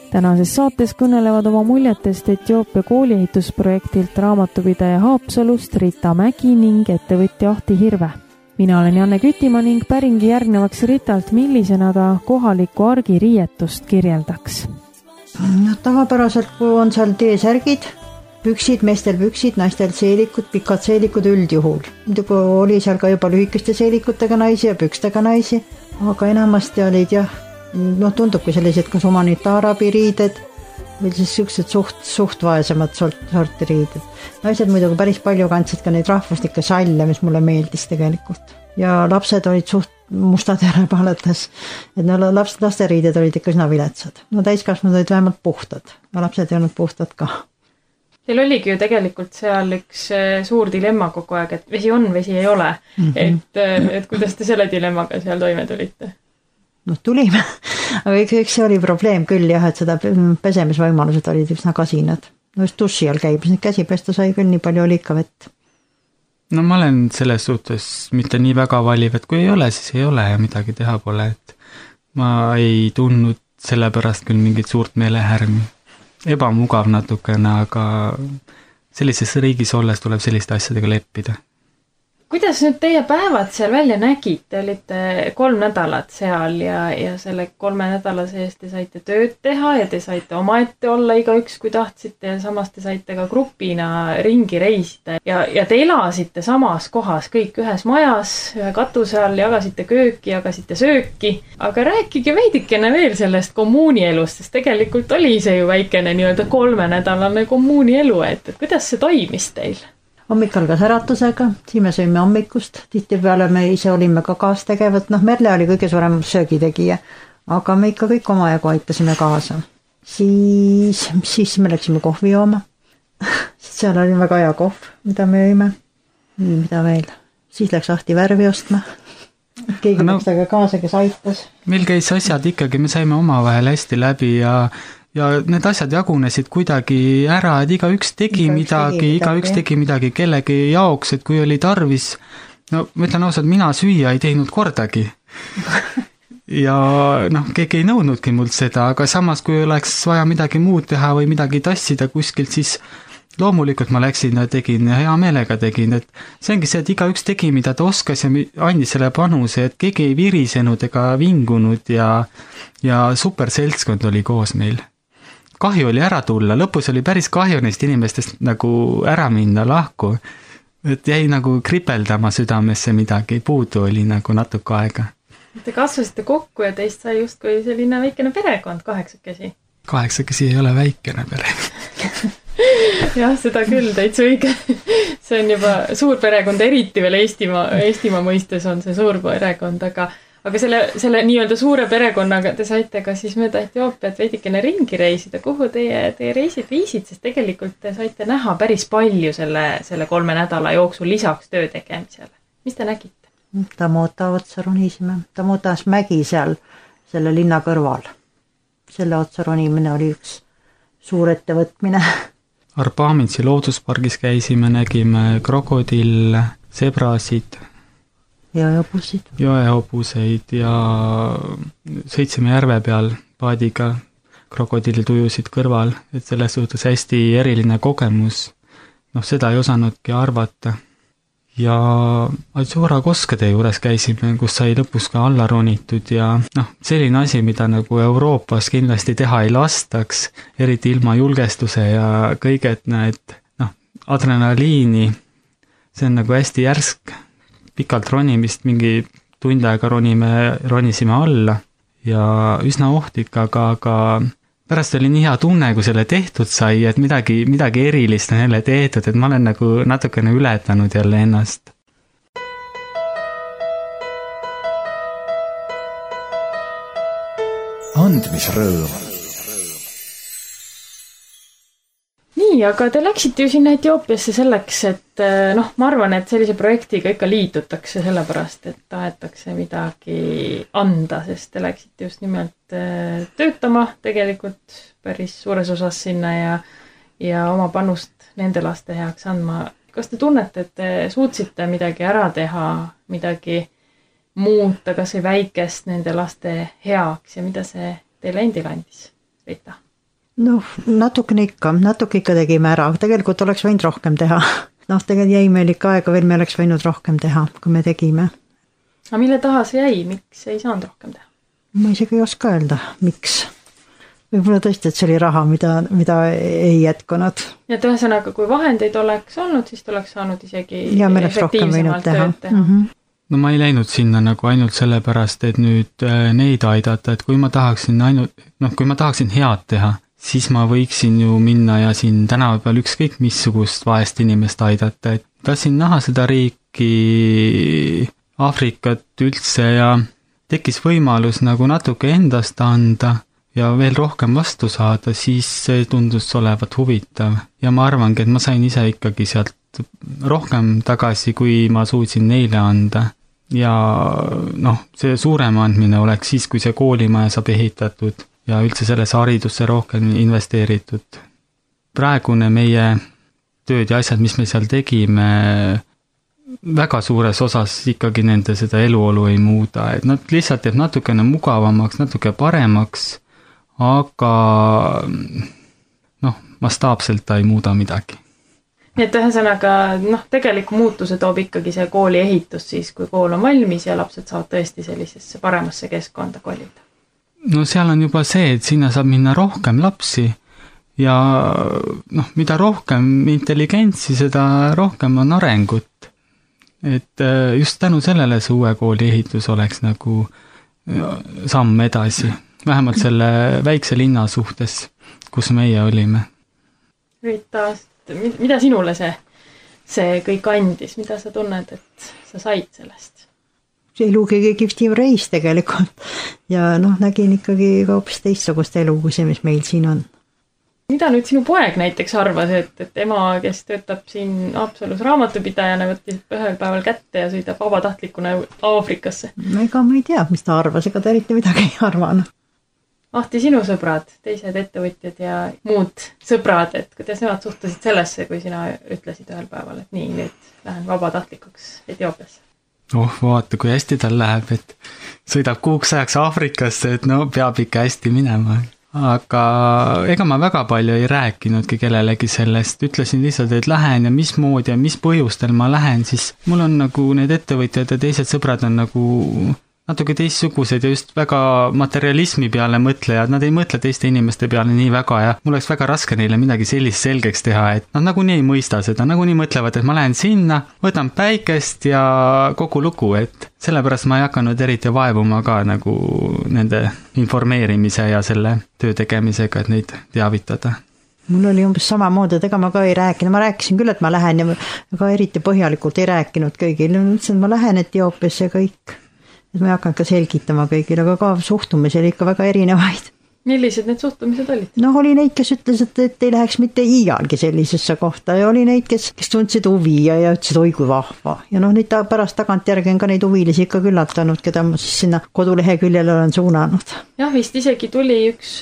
tänases saates kõnelevad oma muljetest Etioopia kooliehitusprojektilt raamatupidaja Haapsalust Rita Mägi ning ettevõtja Ahti Hirve. Mina olen Janne Kütimaa ning päringi järgnevaks Ritalt, millisena ta kohalikku argiriietust kirjeldaks. No, tavapäraselt, kui on seal T-särgid, püksid, meestel püksid, naistel seelikud, pikad seelikud üldjuhul. Muidugi oli seal ka juba lühikeste seelikutega naisi ja pükstega naisi, aga enamasti olid tundubki sellised kas humanitaarabi riided või siis sellised suht vaesemad sorti riided. Naised muidugi päris palju kandsid ka neid rahvuslikke salle, mis mulle meeldis tegelikult. Ja lapsed olid suht mustad järepaletes, et lasteriided olid ikka üsna viletsad. No täiskasvanud olid vähemalt puhtad, ja lapsed ei olnud puhtad ka. Teil oligi ju tegelikult seal üks suur dilemma kogu aeg, et vesi on, vesi ei ole. Et kuidas te selle dilemmaga seal toime tulite? No tulime, aga eks see oli probleem küll jah, et seda pesemisvõimalused olid üsna kasinad. No just duši all käibes, neid käsi pesta sai küll, nii palju oli ikka vett. No ma olen selles suhtes mitte nii väga valiv, et kui ei ole, siis ei ole ja midagi teha pole, et ma ei tundnud selle pärast küll mingit suurt meelehärmi. Ebamugav natukene, aga sellises riigis olles tuleb selliste asjadega leppida. Kuidas nüüd teie päevad seal välja nägid? Te olite 3 nädalat seal ja selle 3 nädala sees te saite tööd teha ja te saite omaette olla igaüks, kui tahtsite ja samas te saite ka grupina ringi reisida ja te elasite samas kohas, kõik ühes majas, ühe katuse all, jagasite kööki, jagasite sööki, aga rääkige veidikene veel sellest kommuunielust, sest tegelikult oli see ju väikene nii-öelda 3-nädalane kommuunielu, et kuidas see toimis teil? Hommik algas äratusega, siin me sõime hommikust, tihtipeale me ise olime ka kaastegevad, Merle oli kõige suurem söögitegija, aga me ikka kõik omajagu aitasime kaasa. Siis me läksime kohvi jooma, seal oli väga hea kohv, mida me jõime, mida veel, siis läks Ahti värvi ostma, keegi läks taga kaasa, kes aitas. Meil käis asjad ikkagi, me saime omavahel hästi läbi ja need asjad jagunesid kuidagi ära, et igaüks tegi midagi kellegi jaoks, et kui oli tarvis, no ma ütlen ausalt, mina süüa ei teinud kordagi. Ja keegi ei nõudnudki mult seda, aga samas kui oleks vaja midagi muud teha või midagi tassida kuskilt, siis loomulikult ma läksin ja tegin ja hea meelega tegin, et see ongi see, et igaüks tegi, mida ta oskas ja andis selle panuse, et keegi ei virisenud ega vingunud ja super seltskond oli koos meil. Kahju oli ära tulla, lõpus oli päris kahju neist inimestest nagu ära minna lahku, et jäi nagu kripeldama südamesse midagi, puudu oli nagu natuke aega. Te kasvasite kokku ja teist sai just kui selline väikene perekond, 8 ei ole väikene perekond. Jah, seda küll, täitsa õige. See on juba suur perekond, eriti veel Eestimaa mõistes on see suur perekond, aga selle nii-öelda suure perekonnaga te saite ka siis mööda Etioopiat veidikene ringi reisida. Kuhu teie reisid viisid, sest tegelikult te saite näha päris palju selle 3 nädala jooksul lisaks töö tegemisele. Mis te nägite? Tamota otsa ronisime. Tamotas mägi seal selle linna kõrval. Selle otsa ronimine oli üks suur ettevõtmine. Arpamitsi looduspargis käisime, nägime krokodille, sebrasid, joehobuseid ja sõitsime järve peal paadiga, krokodillid ujusid kõrval, et selles suhtes hästi eriline kogemus. Seda ei osanudki arvata. Ja Atsura koskede juures käisime, kus sai lõpus ka alla ronitud ja selline asi, mida nagu Euroopas kindlasti teha ei lastaks, eriti ilma julgestuse ja kõiget adrenaliini. See on nagu hästi järsk. Pikalt ronimist, mingi tund aega ronisime alla ja üsna ohtlik, aga pärast oli nii hea tunne, kui selle tehtud sai, et midagi erilist on jälle tehtud, et ma olen nagu natukene ületanud jälle ennast. Andmisrõõm. Nii, aga te läksite ju sinna Etioopiasse selleks, et ma arvan, et sellise projektiga ikka liitutakse sellepärast, et tahetakse midagi anda, sest te läksite just nimelt töötama tegelikult päris suures osas sinna ja oma panust nende laste heaks andma. Kas te tunnete, et te suutsite midagi ära teha, midagi muuta, kas või väikest nende laste heaks ja mida see teile endile andis, Rita? Noh, natuke ikka tegime ära, tegelikult oleks võinud rohkem teha. Noh, tegelikult jäi meil ikka aega veel, me oleks võinud rohkem teha, kui me tegime. Aga mille taha see jäi, miks ei saanud rohkem teha? Ma isegi ei oska öelda, miks. Võib-olla tõesti, et see oli raha, mida ei jätkunud. Ja ühesõnaga, kui vahendeid oleks olnud, siis oleks saanud isegi ja me oleks rohkem võinud teha. No ma ei läinud sinna nagu ainult sellepärast, et nüüd neid aidata, et kui ma tahaksin head teha, siis ma võiksin ju minna ja siin tänava peal ükskõik missugust vaest inimest aidata, et tahtsin näha seda riiki, Aafrikat üldse ja tekkis võimalus nagu natuke endast anda ja veel rohkem vastu saada, siis see tundus olevat huvitav. Ja ma arvangi, et ma sain ise ikkagi sealt rohkem tagasi, kui ma suutsin neile anda. Ja noh, see suurem andmine oleks siis, kui see koolimaja saab ehitatud ja üldse selles haridusse rohkem investeeritud. Praegune meie tööd ja asjad, mis me seal tegime, väga suures osas ikkagi nende seda eluolu ei muuda, et nad lihtsalt teeb natukene mugavamaks, natuke paremaks, aga noh, mastaapselt ta ei muuda midagi. Nii et ühesõnaga, tegeliku muutuse toob ikkagi see kooli ehitus siis, kui kool on valmis ja lapsed saavad tõesti sellisesse paremasse keskkonda kolida. No seal on juba see, et sinna saab minna rohkem lapsi ja mida rohkem intelligentsi, seda rohkem on arengut. Et just tänu sellele see uue kooli ehitus oleks nagu samm edasi, vähemalt selle väikse linna suhtes, kus meie olime. Rita, mida sinule see kõik andis, mida sa tunned, et sa said sellest? See elu kõige kihvtim reis tegelikult ja nägin ikkagi hoopis teistsugust elu, kui see, mis meil siin on. Mida nüüd sinu poeg näiteks arvas, et ema, kes töötab siin Haapsalus raamatupidajana, võttis ühel päeval kätte ja sõidab vabatahtlikuna Aafrikasse? Ega ma ei tea, mis ta arvas, ega ta eriti midagi ei arvanud. Ahti, sinu sõbrad, teised ettevõtjad ja muud sõbrad, et kuidas nemad suhtusid sellesse, kui sina ütlesid ühel päeval, et nii, nüüd lähen vabatahtlikuks Etioopiasse? Vaata, kui hästi tal läheb, et sõidab kuuks ajaks Aafrikasse, et peab ikka hästi minema. Aga ega ma väga palju ei rääkinudki kellelegi sellest, ütlesin lihtsalt, et lähen ja mismoodi ja mis põhjustel ma lähen, siis mul on nagu need ettevõtjad ja teised sõbrad on nagu natuke teistsugused ja just väga materialismi peale mõtlejad, nad ei mõtle teiste inimeste peale nii väga ja mul oleks väga raske neile midagi sellist selgeks teha, et nad nagunii ei mõista seda, nagunii mõtlevad, et ma lähen sinna, võtan päikest ja kogu lugu, et sellepärast ma ei hakanud eriti vaevuma ka nagu nende informeerimise ja selle töö tegemisega, et neid teavitada. Mul oli umbes samamoodi, et ega ma ka ei rääkinud, ma rääkisin küll, et ma lähen ja ka eriti põhjalikult ei rääkinud kõigil, ütlesin, et ma lähen Etioopiasse kõik. Et ma ei hakanud ka selgitama kõigil, aga ka suhtumisi oli ikka väga erinevaid. Millised need suhtumised olid? Oli neid, kes ütlesid, et ei läheks mitte iialgi sellisesse kohta ja oli neid, kes tundsid huvi ja ütlesid, oi kui vahva. Ja neid pärast tagantjärgi on ka neid huvilisi ikka küllatanud, keda ma siis sinna koduleheküljele olen suunanud. Jah, vist isegi tuli üks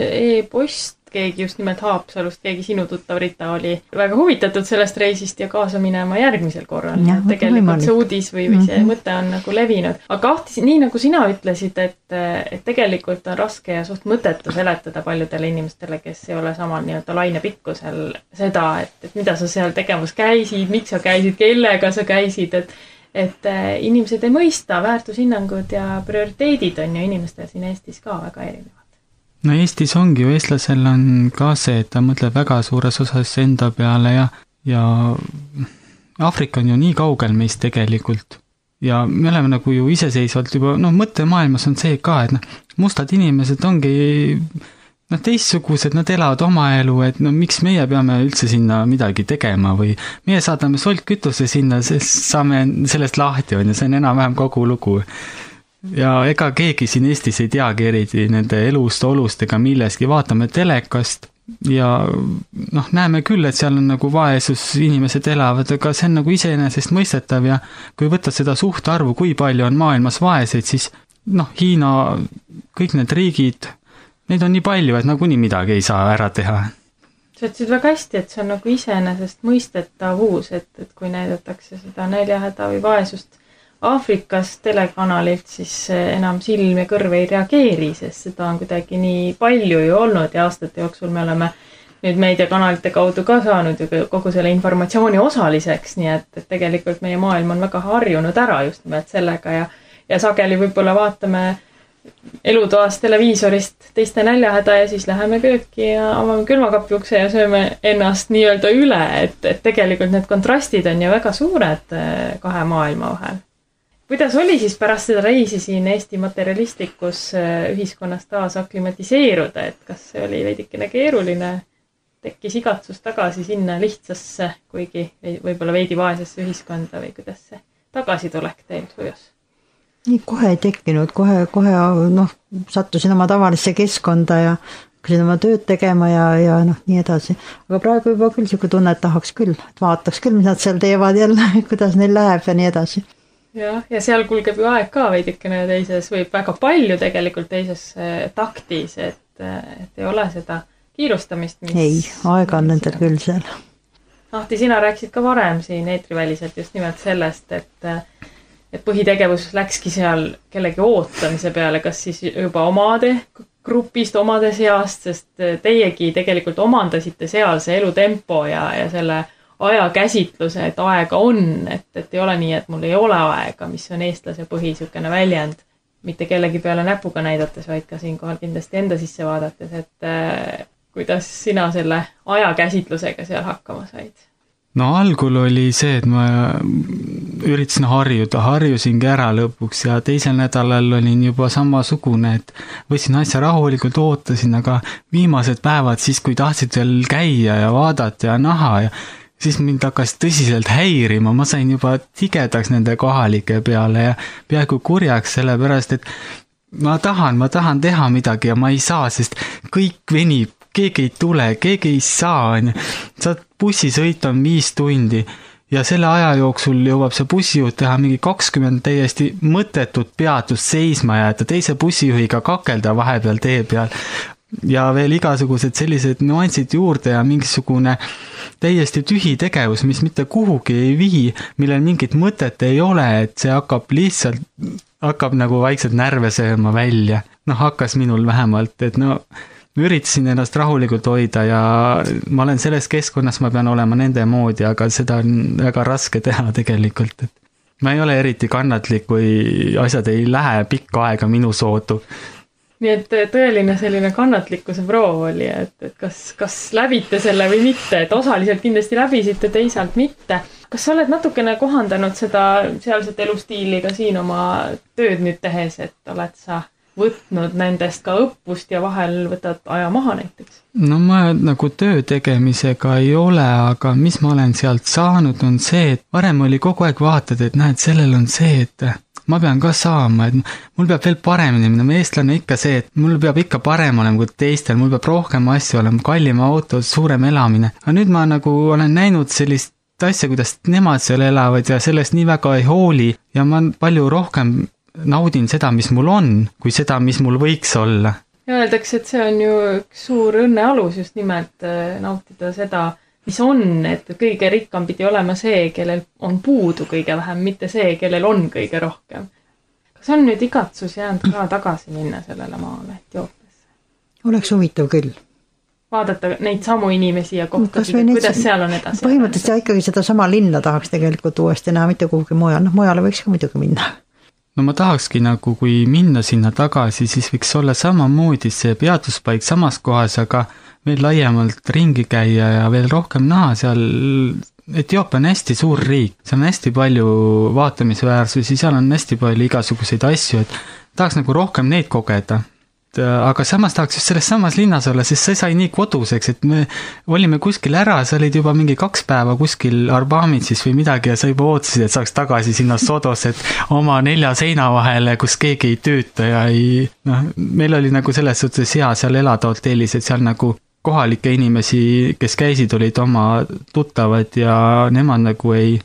e-post, keegi just nimelt Haapsalust, keegi sinu tuttav Rita oli väga huvitatud sellest reisist ja kaasa minema järgmisel korral. Ja, tegelikult see uudis või see mõte on nagu levinud. Aga Ahti, nii nagu sina ütlesid, et tegelikult on raske ja suht mõttetu seletada paljudele inimestele, kes ei ole samal nii-öelda lainepikkusel seda, et mida sa seal tegemas käisid, miks sa käisid, kellega sa käisid, et inimesed ei mõista, väärtushinnangud ja prioriteedid on ju inimestel siin Eestis ka väga erinevad. No Eestis ongi ju, eestlasel on ka see, et ta mõtleb väga suures osas enda peale ja Aafrika on ju nii kaugel meist tegelikult ja me oleme nagu ju iseseisvalt juba, mõttemaailmas on see ka, et mustad inimesed ongi teistsugused, nad elavad oma elu, et miks meie peame üldse sinna midagi tegema või meie saadame soltkütuse sinna, sest saame sellest lahti, see on enam-vähem kogu lugu. Ja ega keegi siin Eestis ei teagi eriti nende elust, olust ega milleski, vaatame telekast ja näeme küll, et seal on nagu vaesus, inimesed elavad, aga see on nagu iseenesest mõistetav ja kui võtta seda suhtarvu, kui palju on maailmas vaeseid, siis Hiina, kõik need riigid, neid on nii palju, et nagunii midagi ei saa ära teha. Sa ütlesid väga hästi, et see on nagu iseenesest mõistetavus, et kui näidatakse seda näljahäda või vaesust Aafrikas telekanalilt, siis enam silm ja kõrv ei reageeri, sest seda on kuidagi nii palju ju olnud ja aastate jooksul me oleme nüüd meediakanalite kaudu ka saanud ju kogu selle informatsiooni osaliseks, nii et tegelikult meie maailm on väga harjunud ära just nimelt sellega ja sageli võib-olla vaatame elutoas televiisorist teiste näljahäda ja siis läheme kööki ja avame külmakapi ukse ja sööme ennast nii-öelda üle, et tegelikult need kontrastid on ju väga suured kahe maailma vahel. Kuidas oli siis pärast seda reisi siin Eesti materialistlikus ühiskonnas taas aklimatiseeruda, et kas see oli veidikene keeruline, tekkis igatsus tagasi sinna lihtsasse, kuigi võib-olla veidi vaesesse ühiskonda või kuidas see tagasitulek teil sujus? Nii kohe ei tekkinud, kohe sattusin oma tavalisse keskkonda ja hakkasin oma tööd tegema ja nii edasi. Aga praegu juba küll siuke tunne, et tahaks küll, et vaataks küll, mis nad seal teevad jälle, kuidas neil läheb ja nii edasi. Ja seal kulgeb ju aeg ka veidikene teises, või väga palju tegelikult teises taktis, et ei ole seda kiirustamist, mis... Ei, aega on nendel küll seal. Ahti, sina rääkisid ka varem siin eetriväliselt just nimelt sellest, et põhitegevus läkski seal kellegi ootamise peale, kas siis juba omade grupist, omade seast, sest teiegi tegelikult omandasite seal see elutempo ja selle ajakäsitluse, et aega on, et ei ole nii, et mul ei ole aega, mis on eestlase põhisükene väljend, mitte kellegi peale näpuga näidates, vaid ka siinkohal kindlasti enda sisse vaadates, et kuidas sina selle ajakäsitlusega seal hakkama said? No algul oli see, et ma üritasin harjusingi ära lõpuks ja teisel nädalal olin juba samasugune, et võtsin asja rahulikult, ootasin, aga viimased päevad siis, kui tahtsid veel käia ja vaadata ja näha ja siis mind hakkas tõsiselt häirima, ma sain juba tigedaks nende kohalike peale ja peaaegu kurjaks sellepärast, et ma tahan teha midagi ja ma ei saa, sest kõik venib, keegi ei tule, keegi ei saa, saad bussisõit on 5 tundi ja selle aja jooksul jõuab see bussijuht teha mingi 20 täiesti mõttetut peatust seisma jääda, teise bussijuhiga kakelda vahepeal tee peal ja veel igasugused sellised nüansid juurde ja mingisugune täiesti tühi tegevus, mis mitte kuhugi ei vii, millel mingit mõtet ei ole, et see hakkab nagu vaikselt närve sööma välja. Hakkas minul vähemalt, et ma üritasin ennast rahulikult hoida ja ma olen selles keskkonnas, ma pean olema nende moodi, aga seda on väga raske teha tegelikult. Ma ei ole eriti kannatlik, kui asjad ei lähe pikka aega minu soodu. Nii et tõeline selline kannatlikkuse proov oli, et kas läbite selle või mitte, et osaliselt kindlasti läbisite, teisalt mitte. Kas sa oled natukene kohandanud seda sealset elustiili ka siin oma tööd nüüd tehes, et oled sa võtnud nendest ka õppust ja vahel võtad aja maha näiteks? No ma nagu töö tegemisega ei ole, aga mis ma olen sealt saanud on see, et varem oli kogu aeg vaatad, et näed, sellel on see, et ma pean ka saama, et mul peab veel paremini minna, me eestlane ikka see, et mul peab ikka parem olema kui teistel, mul peab rohkem asju olema, kallim auto, suurem elamine. Aga nüüd ma nagu olen näinud sellist asja, kuidas nemad seal elavad ja sellest nii väga ei hooli ja ma palju rohkem naudin seda, mis mul on, kui seda, mis mul võiks olla. Ja öeldakse, et see on ju üks suur õnne alus just nimelt nautida seda, mis on, et kõige rikkam pidi olema see, kellel on puudu kõige vähem, mitte see, kellel on kõige rohkem. Kas on nüüd igatsus jäänud ka tagasi minna sellele maale Etioopiasse? Oleks huvitav küll. Vaadata neid samu inimesi ja kohtasid, kuidas seal on edasi. Põhimõtteliselt ikkagi seda sama linna tahaks tegelikult uuesti näha, mitte kuhugi mujal. Mujale võiks ka muidugi minna. No ma tahakski nagu, kui minna sinna tagasi, siis võiks olla samamoodi see peatuspaik samas kohas, aga veel laiemalt ringi käia ja veel rohkem näha seal. Etioopia on hästi suur riik, seal on hästi palju vaatamisväärsusi, seal on hästi palju igasuguseid asju, et tahaks nagu rohkem neid kogeda. Aga samas tahaks just selles samas linnas olla, sest see sai nii koduseks, et me olime kuskil ära, sa olid juba mingi 2 päeva kuskil Arbamitsis või midagi ja sa juba ootasid, et saaks tagasi sinna Sodos, et oma 4 seina vahele, kus keegi ei tööta ja meil oli nagu selles suhtes hea seal elada hotellis, et seal nagu kohalikke inimesi, kes käisid, olid oma tuttavad ja nemad nagu ei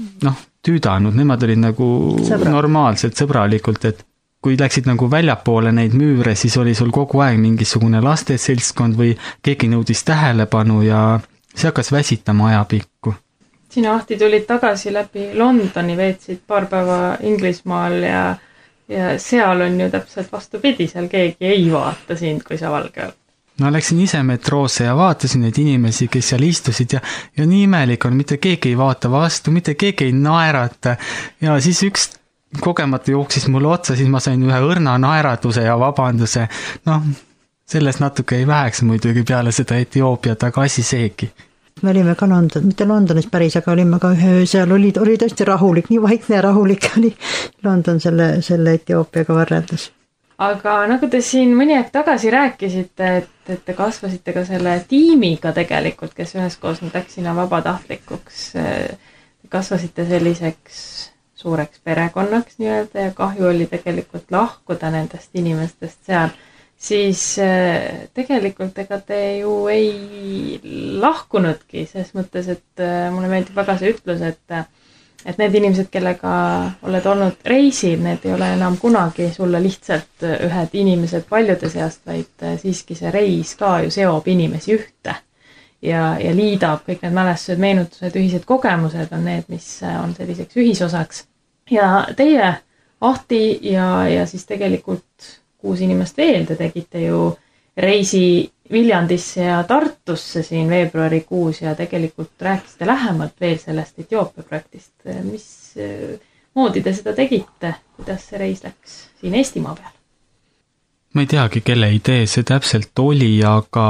tüüdanud, nemad olid nagu normaalselt, sõbralikult, et kui läksid nagu väljapoole neid müüre, siis oli sul kogu aeg mingisugune lasteseltskond või keegi nõudis tähelepanu ja see hakkas väsitama ajapikku. sina, Ahti, tulid tagasi läbi Londoni, veetsid paar päeva Inglismaal ja seal on ju täpselt vastupidi, seal keegi ei vaata sind, kui sa valge oled. No läksin ise metroosse ja vaatasin neid inimesi, kes seal istusid ja nii imelik on, mitte keegi ei vaata vastu, mitte keegi ei naerata ja siis üks kogemata jooksis mulle otsa, siis ma sain ühe õrna naeratuse ja vabanduse. Noh, sellest natuke ei väheks muidugi peale seda Etioopiat, aga asi seegi. Me olime ka mitte Londonis päris, aga olime ka ühe öö seal, oli tõesti rahulik, nii vaikne ja rahulik oli London selle Etioopiaga võrreldes. Aga nagu te siin mõni aeg tagasi rääkisite, et te kasvasite ka selle tiimiga tegelikult, kes üheskoos läks sinna vabatahtlikuks, kasvasite selliseks suureks perekonnaks nii-öelda ja kahju oli tegelikult lahkuda nendest inimestest seal, siis tegelikult ega te ju ei lahkunudki, ses mõttes, et mulle meeldib väga see ütlus, et need inimesed, kellega oled olnud reisil, need ei ole enam kunagi sulle lihtsalt ühed inimesed paljude seast, vaid siiski see reis ka ju seob inimesi ühte ja liidab kõik need mälestused, meenutused, ühised kogemused on need, mis on selliseks ühisosaks. Ja teie, Ahti ja siis tegelikult 6 inimest veel, te tegite ju reisi Viljandisse ja Tartusse siin veebruarikuus ja tegelikult rääkisite lähemalt veel sellest Etioopia projektist. Mis moodi te seda tegite? Kuidas see reis läks siin Eestimaa peal? Ma ei teagi, kelle idee see täpselt oli, aga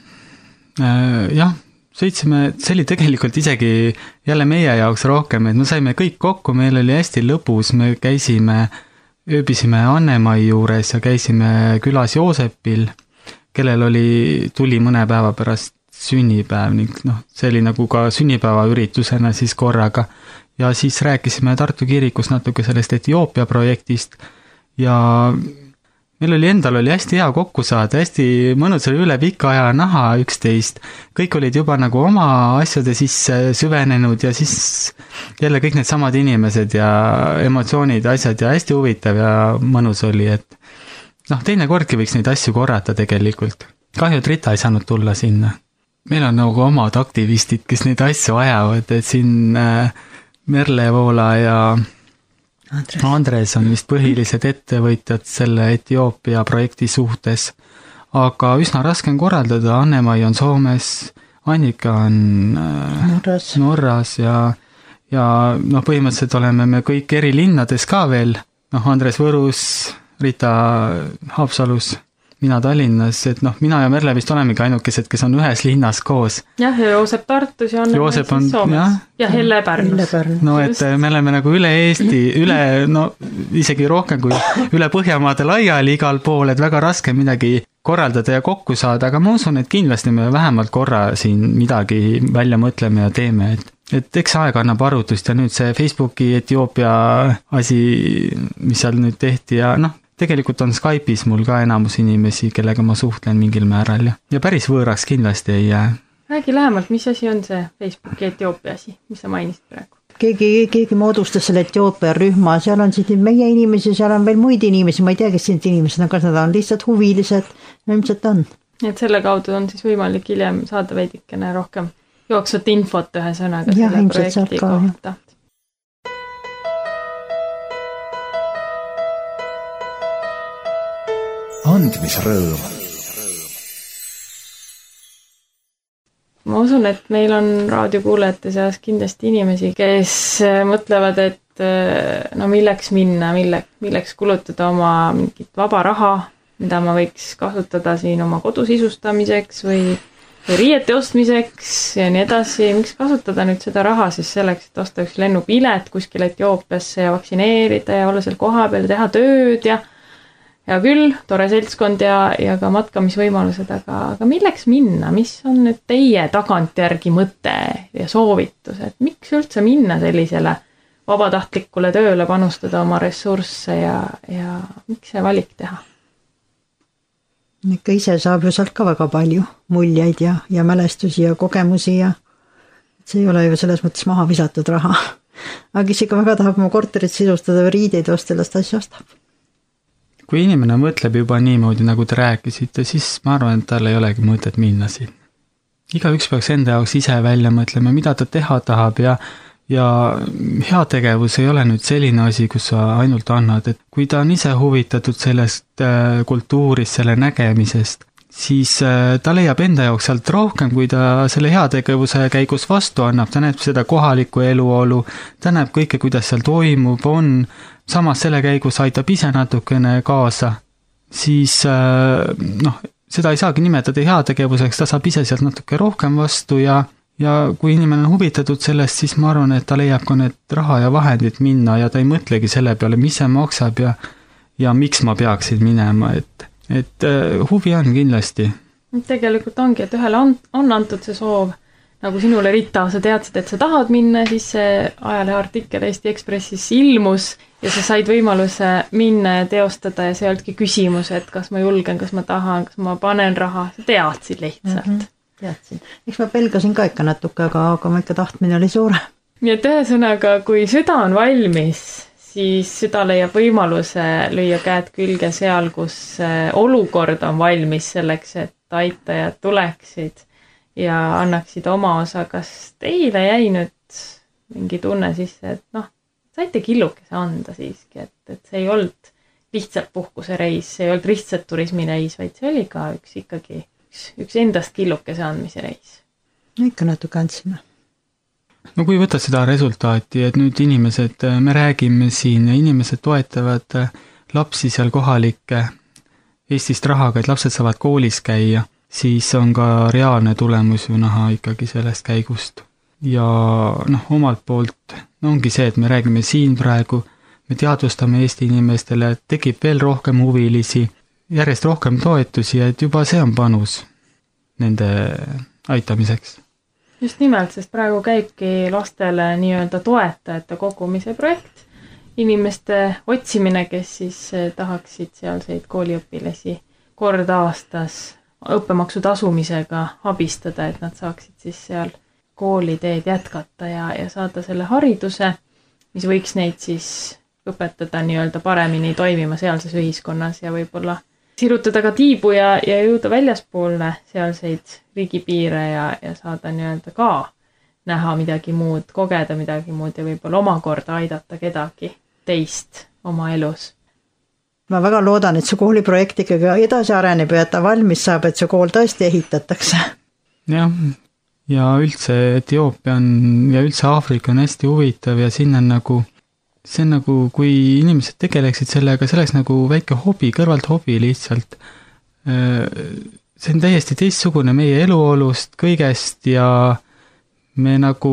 jah, sõitsime, see oli tegelikult isegi jälle meie jaoks rohkem, et me saime kõik kokku, meil oli hästi lõbus, me ööbisime Annemai juures ja käisime külas Joosepil, kellel tuli mõne päeva pärast sünnipäev ning see oli nagu ka sünnipäeva üritusena siis korraga. Ja siis rääkisime Tartu kirikus natuke sellest Etioopia projektist ja meil endal oli hästi hea kokku saada, hästi mõnus oli üle pika aja näha üksteist. Kõik olid juba nagu oma asjade sisse süvenenud ja siis jälle kõik need samad inimesed ja emotsioonid, asjad ja hästi huvitav ja mõnus oli, et teine kordki võiks neid asju korrata tegelikult. Kahju, et Rita ei saanud tulla sinna. Meil on nagu omad aktivistid, kes neid asju ajavad, et siin Merle Voola ja Andres on vist põhilised ettevõitjad selle Etioopia projekti suhtes, aga üsna raske on korraldada, Annemai on Soomes, Annika on Norras ja põhimõtteliselt oleme me kõik eri linnades ka veel, Andres Võrus, Rita Haapsalus, mina Tallinnas, et mina ja Merle vist olemegi ainukesed, kes on ühes linnas koos. Jah, ja Joosep Tartus ja Annemai siis Soomes. Ja Helle Pärnus. No, et me oleme nagu üle Eesti, isegi rohkem kui üle Põhjamaade laiali igal pool, et väga raske midagi korraldada ja kokku saada, aga ma usun, et kindlasti me vähemalt korra siin midagi välja mõtleme ja teeme, et eks aeg annab arutust ja nüüd see Facebooki Etioopia asi, mis seal nüüd tehti ja tegelikult on Skype'is mul ka enamus inimesi, kellega ma suhtlen mingil määral ja päris võõraks kindlasti ei jää. Räägi lähemalt, mis asi on see Facebooki Etioopia asi, mis sa mainisid praegu? Keegi moodustas selle Etioopia rühma, seal on siin meie inimesi, seal on veel muid inimesi, ma ei tea, kes siin inimesed on, kas nad on lihtsalt huvilised, ilmselt on. Et selle kaudu on siis võimalik hiljem saada veidikene rohkem jooksvat infot ühe sõnaga selle projekti kohta. Andmisrõõm. Ma usun, et meil on raadiokuulajate seas kindlasti inimesi, kes mõtlevad, et milleks minna, milleks kulutada oma mingit vaba raha, mida ma võiks kasutada siin oma kodu sisustamiseks või riiete ostmiseks ja nii edasi. Miks kasutada nüüd seda raha siis selleks, et osta üks lennupilet kuskil Etioopiasse ja vaktsineerida ja olla seal kohapeal, teha tööd ja küll, tore seltskond ja ka matkamisvõimalused, aga milleks minna? Mis on nüüd teie tagantjärgi mõte ja soovitus, et miks üldse minna sellisele vabatahtlikule tööle, panustada oma ressursse ja miks see valik teha? Ikka ise saab ju sealt ka väga palju muljeid ja mälestusi ja kogemusi ja see ei ole ju selles mõttes maha visatud raha. Aga kes ikka väga tahab oma korterit sisustada või riideid osta, sellest asja ostab. Kui inimene mõtleb juba niimoodi, nagu te rääkisite, siis ma arvan, et tal ei olegi mõtet minna siin. igaüks peaks enda jaoks ise välja mõtlema, mida ta teha tahab ja heategevus ei ole nüüd selline asi, kus sa ainult annad, et kui ta on ise huvitatud sellest kultuurist, selle nägemisest, siis ta leiab enda jaoks sealt rohkem, kui ta selle heategevuse käigus vastu annab, ta näeb seda kohalikku eluolu, ta näeb kõike, kuidas seal toimub, samas selle käigus aitab ise natukene kaasa, siis seda ei saagi nimetada heategevuseks, ta saab ise sealt natuke rohkem vastu ja kui inimene on huvitatud sellest, siis ma arvan, et ta leiab ka need raha ja vahendid minna ja ta ei mõtlegi selle peale, mis see maksab ja miks ma peaksin minema, et huvi on kindlasti. Tegelikult ongi, et ühele on antud see soov, nagu sinule, Rita, sa teadsid, et sa tahad minna, siis see ajaleheartikkel Eesti Ekspressis ilmus ja sa said võimaluse minna ja teostada ja see ei olnudki küsimus, et kas ma julgen, kas ma tahan, kas ma panen raha, sa teadsid lihtsalt. Teadsin. Eks ma pelgasin ka ikka natuke, aga ma ikka tahtmine oli suure. Nii et ühesõnaga, kui süda on valmis, siis süda leiab võimaluse lüüa käed külge seal, kus olukord on valmis selleks, et aitajad tuleksid ja annaksid oma osa. Kas teile jäi nüüd mingi tunne sisse, et saite killukese anda siiski, et see ei olnud lihtsalt puhkusereis, see ei olnud lihtsalt turismireis, vaid see oli ka üks endast killukese andmise reis. Ikka natuke andsime. No kui võtta seda resultaati, et nüüd inimesed, me räägime siin ja inimesed toetavad lapsi seal kohalikke Eestist rahaga, et lapsed saavad koolis käia, siis on ka reaalne tulemus ju näha ikkagi sellest käigust. Ja omalt poolt ongi see, et me räägime siin praegu, me teadvustame Eesti inimestele, et tekib veel rohkem huvilisi, järjest rohkem toetusi, et juba see on panus nende aitamiseks. Just nimelt, sest praegu käibki lastele nii-öelda toetajate kogumise projekt, inimeste otsimine, kes siis tahaksid sealseid kooliõpilasi kord aastas õppemaksu tasumisega abistada, et nad saaksid siis seal kooliteed jätkata ja saada selle hariduse, mis võiks neid siis õpetada nii-öelda paremini toimima sealses ühiskonnas ja võib-olla sirutada ka tiibu ja jõuda väljaspoolne sealseid riigipiire ja saada nii-öelda ka näha midagi muud, kogeda midagi muud ja võib-olla omakorda aidata kedagi teist oma elus. Ma väga loodan, et see kooliprojekt ikkagi edasi areneb ja ta valmis saab, et see kool tõesti ehitatakse. Jah, ja üldse Etioopia ja üldse Aafrika on hästi huvitav ja siin on see on kui inimesed tegeleksid sellega, see oleks nagu väike hobi, kõrvalt hobi lihtsalt. See on täiesti teistsugune meie eluolust, kõigest ja me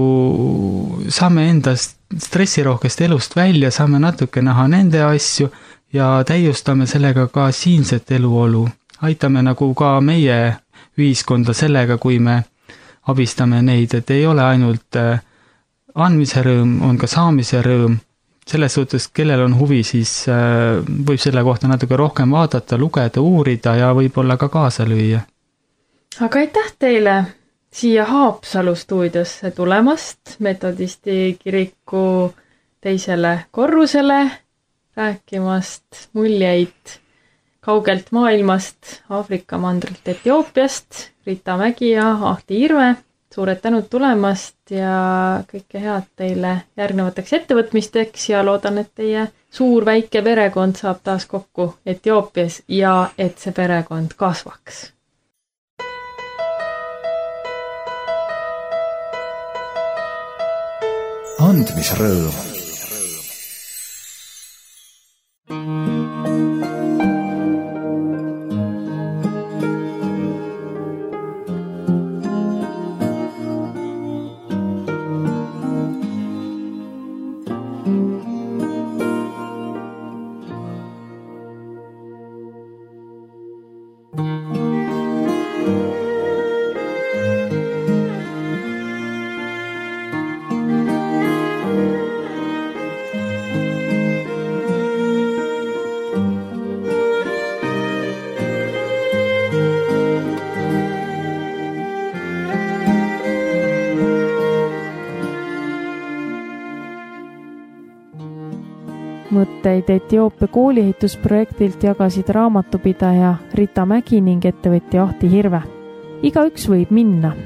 saame endast stressirohkest elust välja, saame natuke näha nende asju ja täiustame sellega ka siinset eluolu. Aitame ka meie ühiskonda sellega, kui me abistame neid, et ei ole ainult andmise rõõm, on ka saamise rõõm. Selles suhtes, kellel on huvi, siis võib selle kohta natuke rohkem vaadata, lugeda, uurida ja võib-olla ka kaasa lüüa. Aga aitäh teile siia Haapsalu stuudiosse tulemast, Metodisti kiriku teisele korrusele, rääkimast muljeid kaugelt maailmast, Aafrika mandrilt Etioopiast, Rita Mägi ja Ahti Hirve. Suured tänud tulemast ja kõike head teile järgnevateks ettevõtmisteks ja loodan, et teie suur väike perekond saab taas kokku Etioopias ja et see perekond kasvaks. Andmisrõõm. Mõtteid Etioopia kooliehitusprojektilt jagasid raamatupidaja Rita Mägi ning ettevõtja Ahti Hirve. Igaüks võib minna.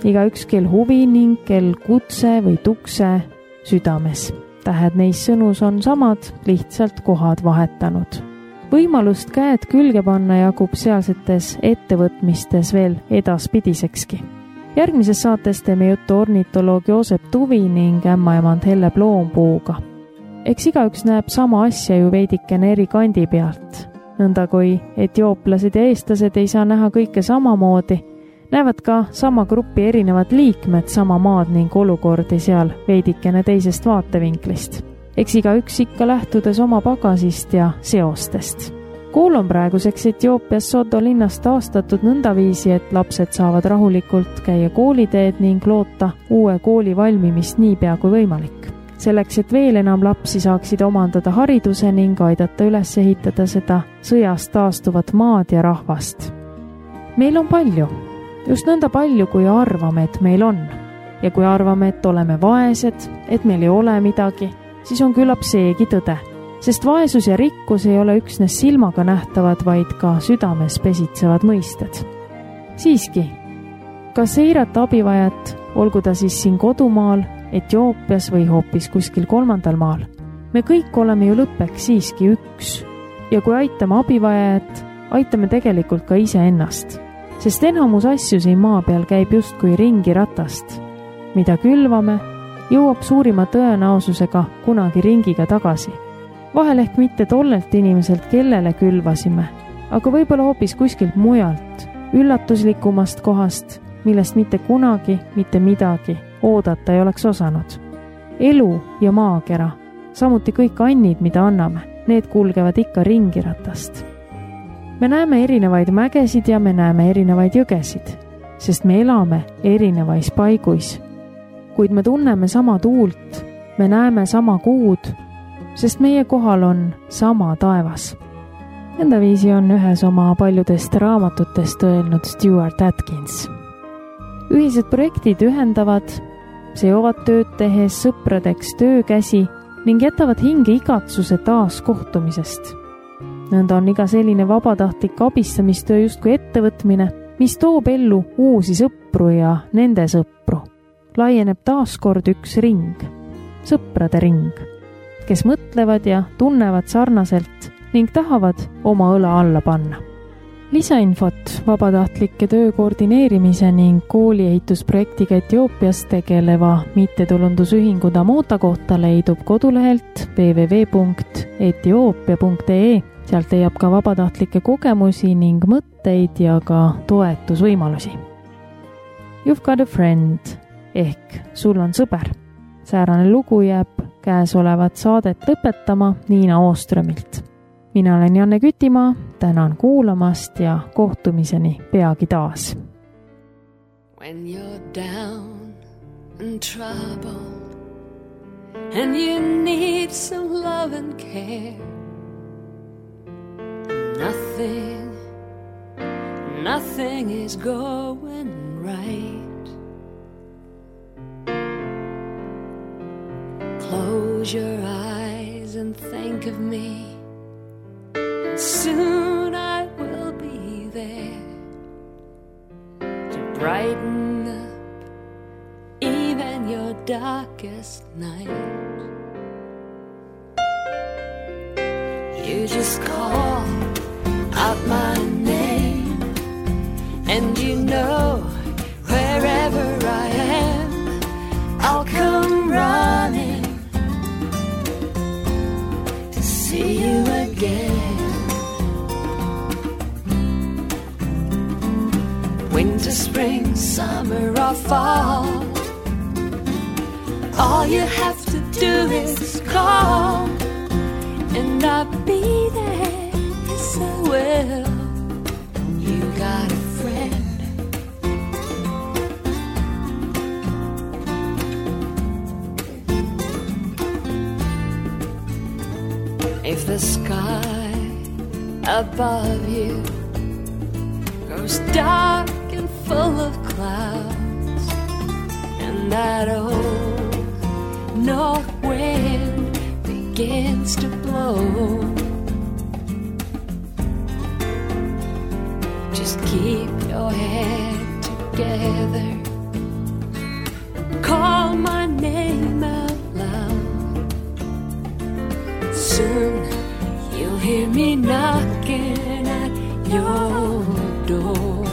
igaüks kel huvi ning kel kutse või tukse südames. Tähed neis sõnus on samad, lihtsalt kohad vahetanud. Võimalust käed külge panna jagub sealsetes ettevõtmistes veel edaspidisekski. Järgmises saates teeme juttu ornitoloog Joosep Tuvi ning ämmaemand Helle Ploompuuga. Eks igaüks näeb sama asja ju veidikene eri kandi pealt. Nõnda kui etiooplased ja eestlased ei saa näha kõike samamoodi, näevad ka sama grupi erinevad liikmed sama maad ning olukordi seal veidikene teisest vaatevinklist. Eks igaüks ikka lähtudes oma pagasist ja seostest. Kool on praeguseks Etioopias Sodo linnast taastatud nõndaviisi, et lapsed saavad rahulikult käia kooliteed ning loota uue kooli valmimist niipea kui võimalik. Selleks, et veel enam lapsi saaksid omandada hariduse ning aidata üles ehitada seda sõjast taastuvat maad ja rahvast. Meil on palju. Just nõnda palju, kui arvame, et meil on. Ja kui arvame, et oleme vaesed, et meil ei ole midagi, siis on küllap seegi tõde. Sest vaesus ja rikkus ei ole üksnes silmaga nähtavad, vaid ka südames pesitsevad mõisted. Siiski, kas eirata abivajat, olgu ta siis siin kodumaal, Etioopias või hoopis kuskil kolmandal maal? Me kõik oleme ju lõppeks siiski üks. Ja kui aitame abivajat, aitame tegelikult ka ise ennast. Sest enamus asju siin maa peal käib justkui ringi ratast. Mida külvame, jõuab suurima tõenäosusega kunagi ringiga tagasi. Vahel ehk mitte tollelt inimeselt, kellele külvasime, aga võib-olla hoopis kuskilt mujalt, üllatuslikumast kohast, millest mitte kunagi, mitte midagi oodata ei oleks osanud. Elu ja maakera, samuti kõik annid, mida anname, need kulgevad ikka ringiratast. Me näeme erinevaid mägesid ja me näeme erinevaid jõgesid, sest me elame erinevais paiguis. Kuid me tunneme sama tuult, me näeme sama kuud, sest meie kohal on sama taevas. Enda viisi on ühes oma paljudest raamatutest öelnud Stuart Atkins. Ühised projektid ühendavad, seovad tööd tehes sõpradeks töökäsi ning jätavad hinge igatsuse taas kohtumisest. Nõnda on iga selline vabatahtlik abistamistöö justkui ettevõtmine, mis toob ellu uusi sõpru ja nende sõpru. Laieneb taaskord üks ring, sõprade ring, kes mõtlevad ja tunnevad sarnaselt ning tahavad oma õla alla panna. Lisainfot vabatahtlike töö koordineerimise ning kooliehitusprojektiga Etioopias tegeleva mittetulundusühingu Damota kohta leidub kodulehelt www.etiopia.ee. Sealt leiab ka vabatahtlike kogemusi ning mõtteid ja ka toetusvõimalusi. You've got a friend ehk sul on sõber. Säärane lugu jääb käesolevat saadet lõpetama Niina Ooströmilt. Mina olen Janne Kütimaa, tänan kuulamast ja kohtumiseni peagi taas. When you're down and troubled and you need some love and care, nothing is going right. Close your eyes and think of me. Soon I will be there to brighten up even your darkest night. You just call out my name and you know wherever I am I'll come running to see you again. Winter, spring, summer or fall, all you have to do is call and I'll be there, yes I will. You got a friend. If the sky above you grows dark and full of clouds, and that old north wind begins to blow, just keep your head together me knocking at your door.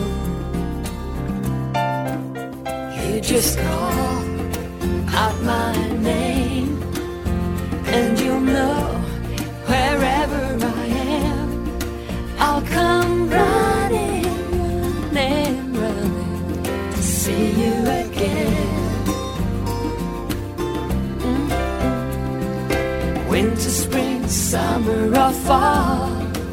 You just call out my name, and you'll know wherever I am, I'll come running, running, running to see you again. Winter, spring, summer or fall,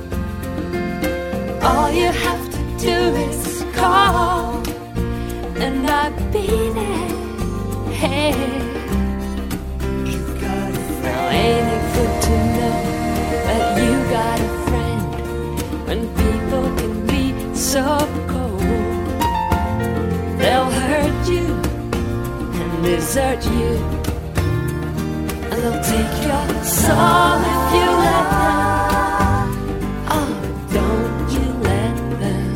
all you have to do is call, and I'll be there. Hey, you've got a friend. Ain't it good to know that you got a friend when people can be so cold? They'll hurt you and desert you, and they'll take your soul if you let them. Oh, don't you let them.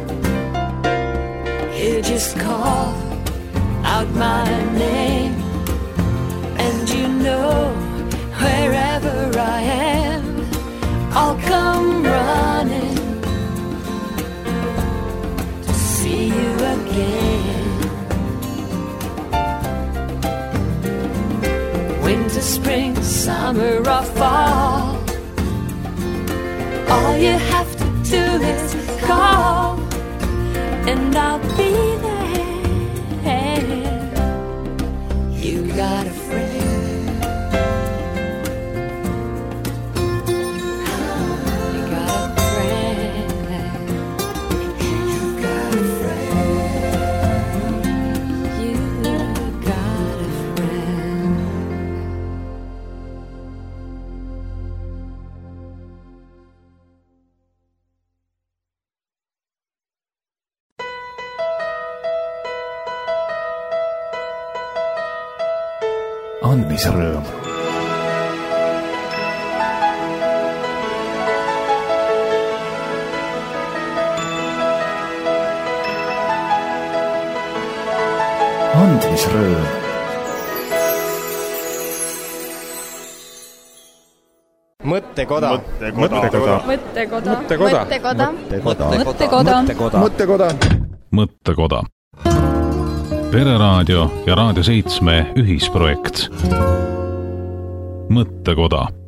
You just call out my name, and you know wherever I am, I'll come running to see you again. Winter, spring, summer or fall, all you have to do is call, and I'll be there. You got a friend. You got a friend. You got a friend. You got a friend. Andmisrõõm. Andmisrõõm. Mõttekoda. Mõttekoda. Pereraadio ja Raadio 7 ühisprojekt. Mõttekoda.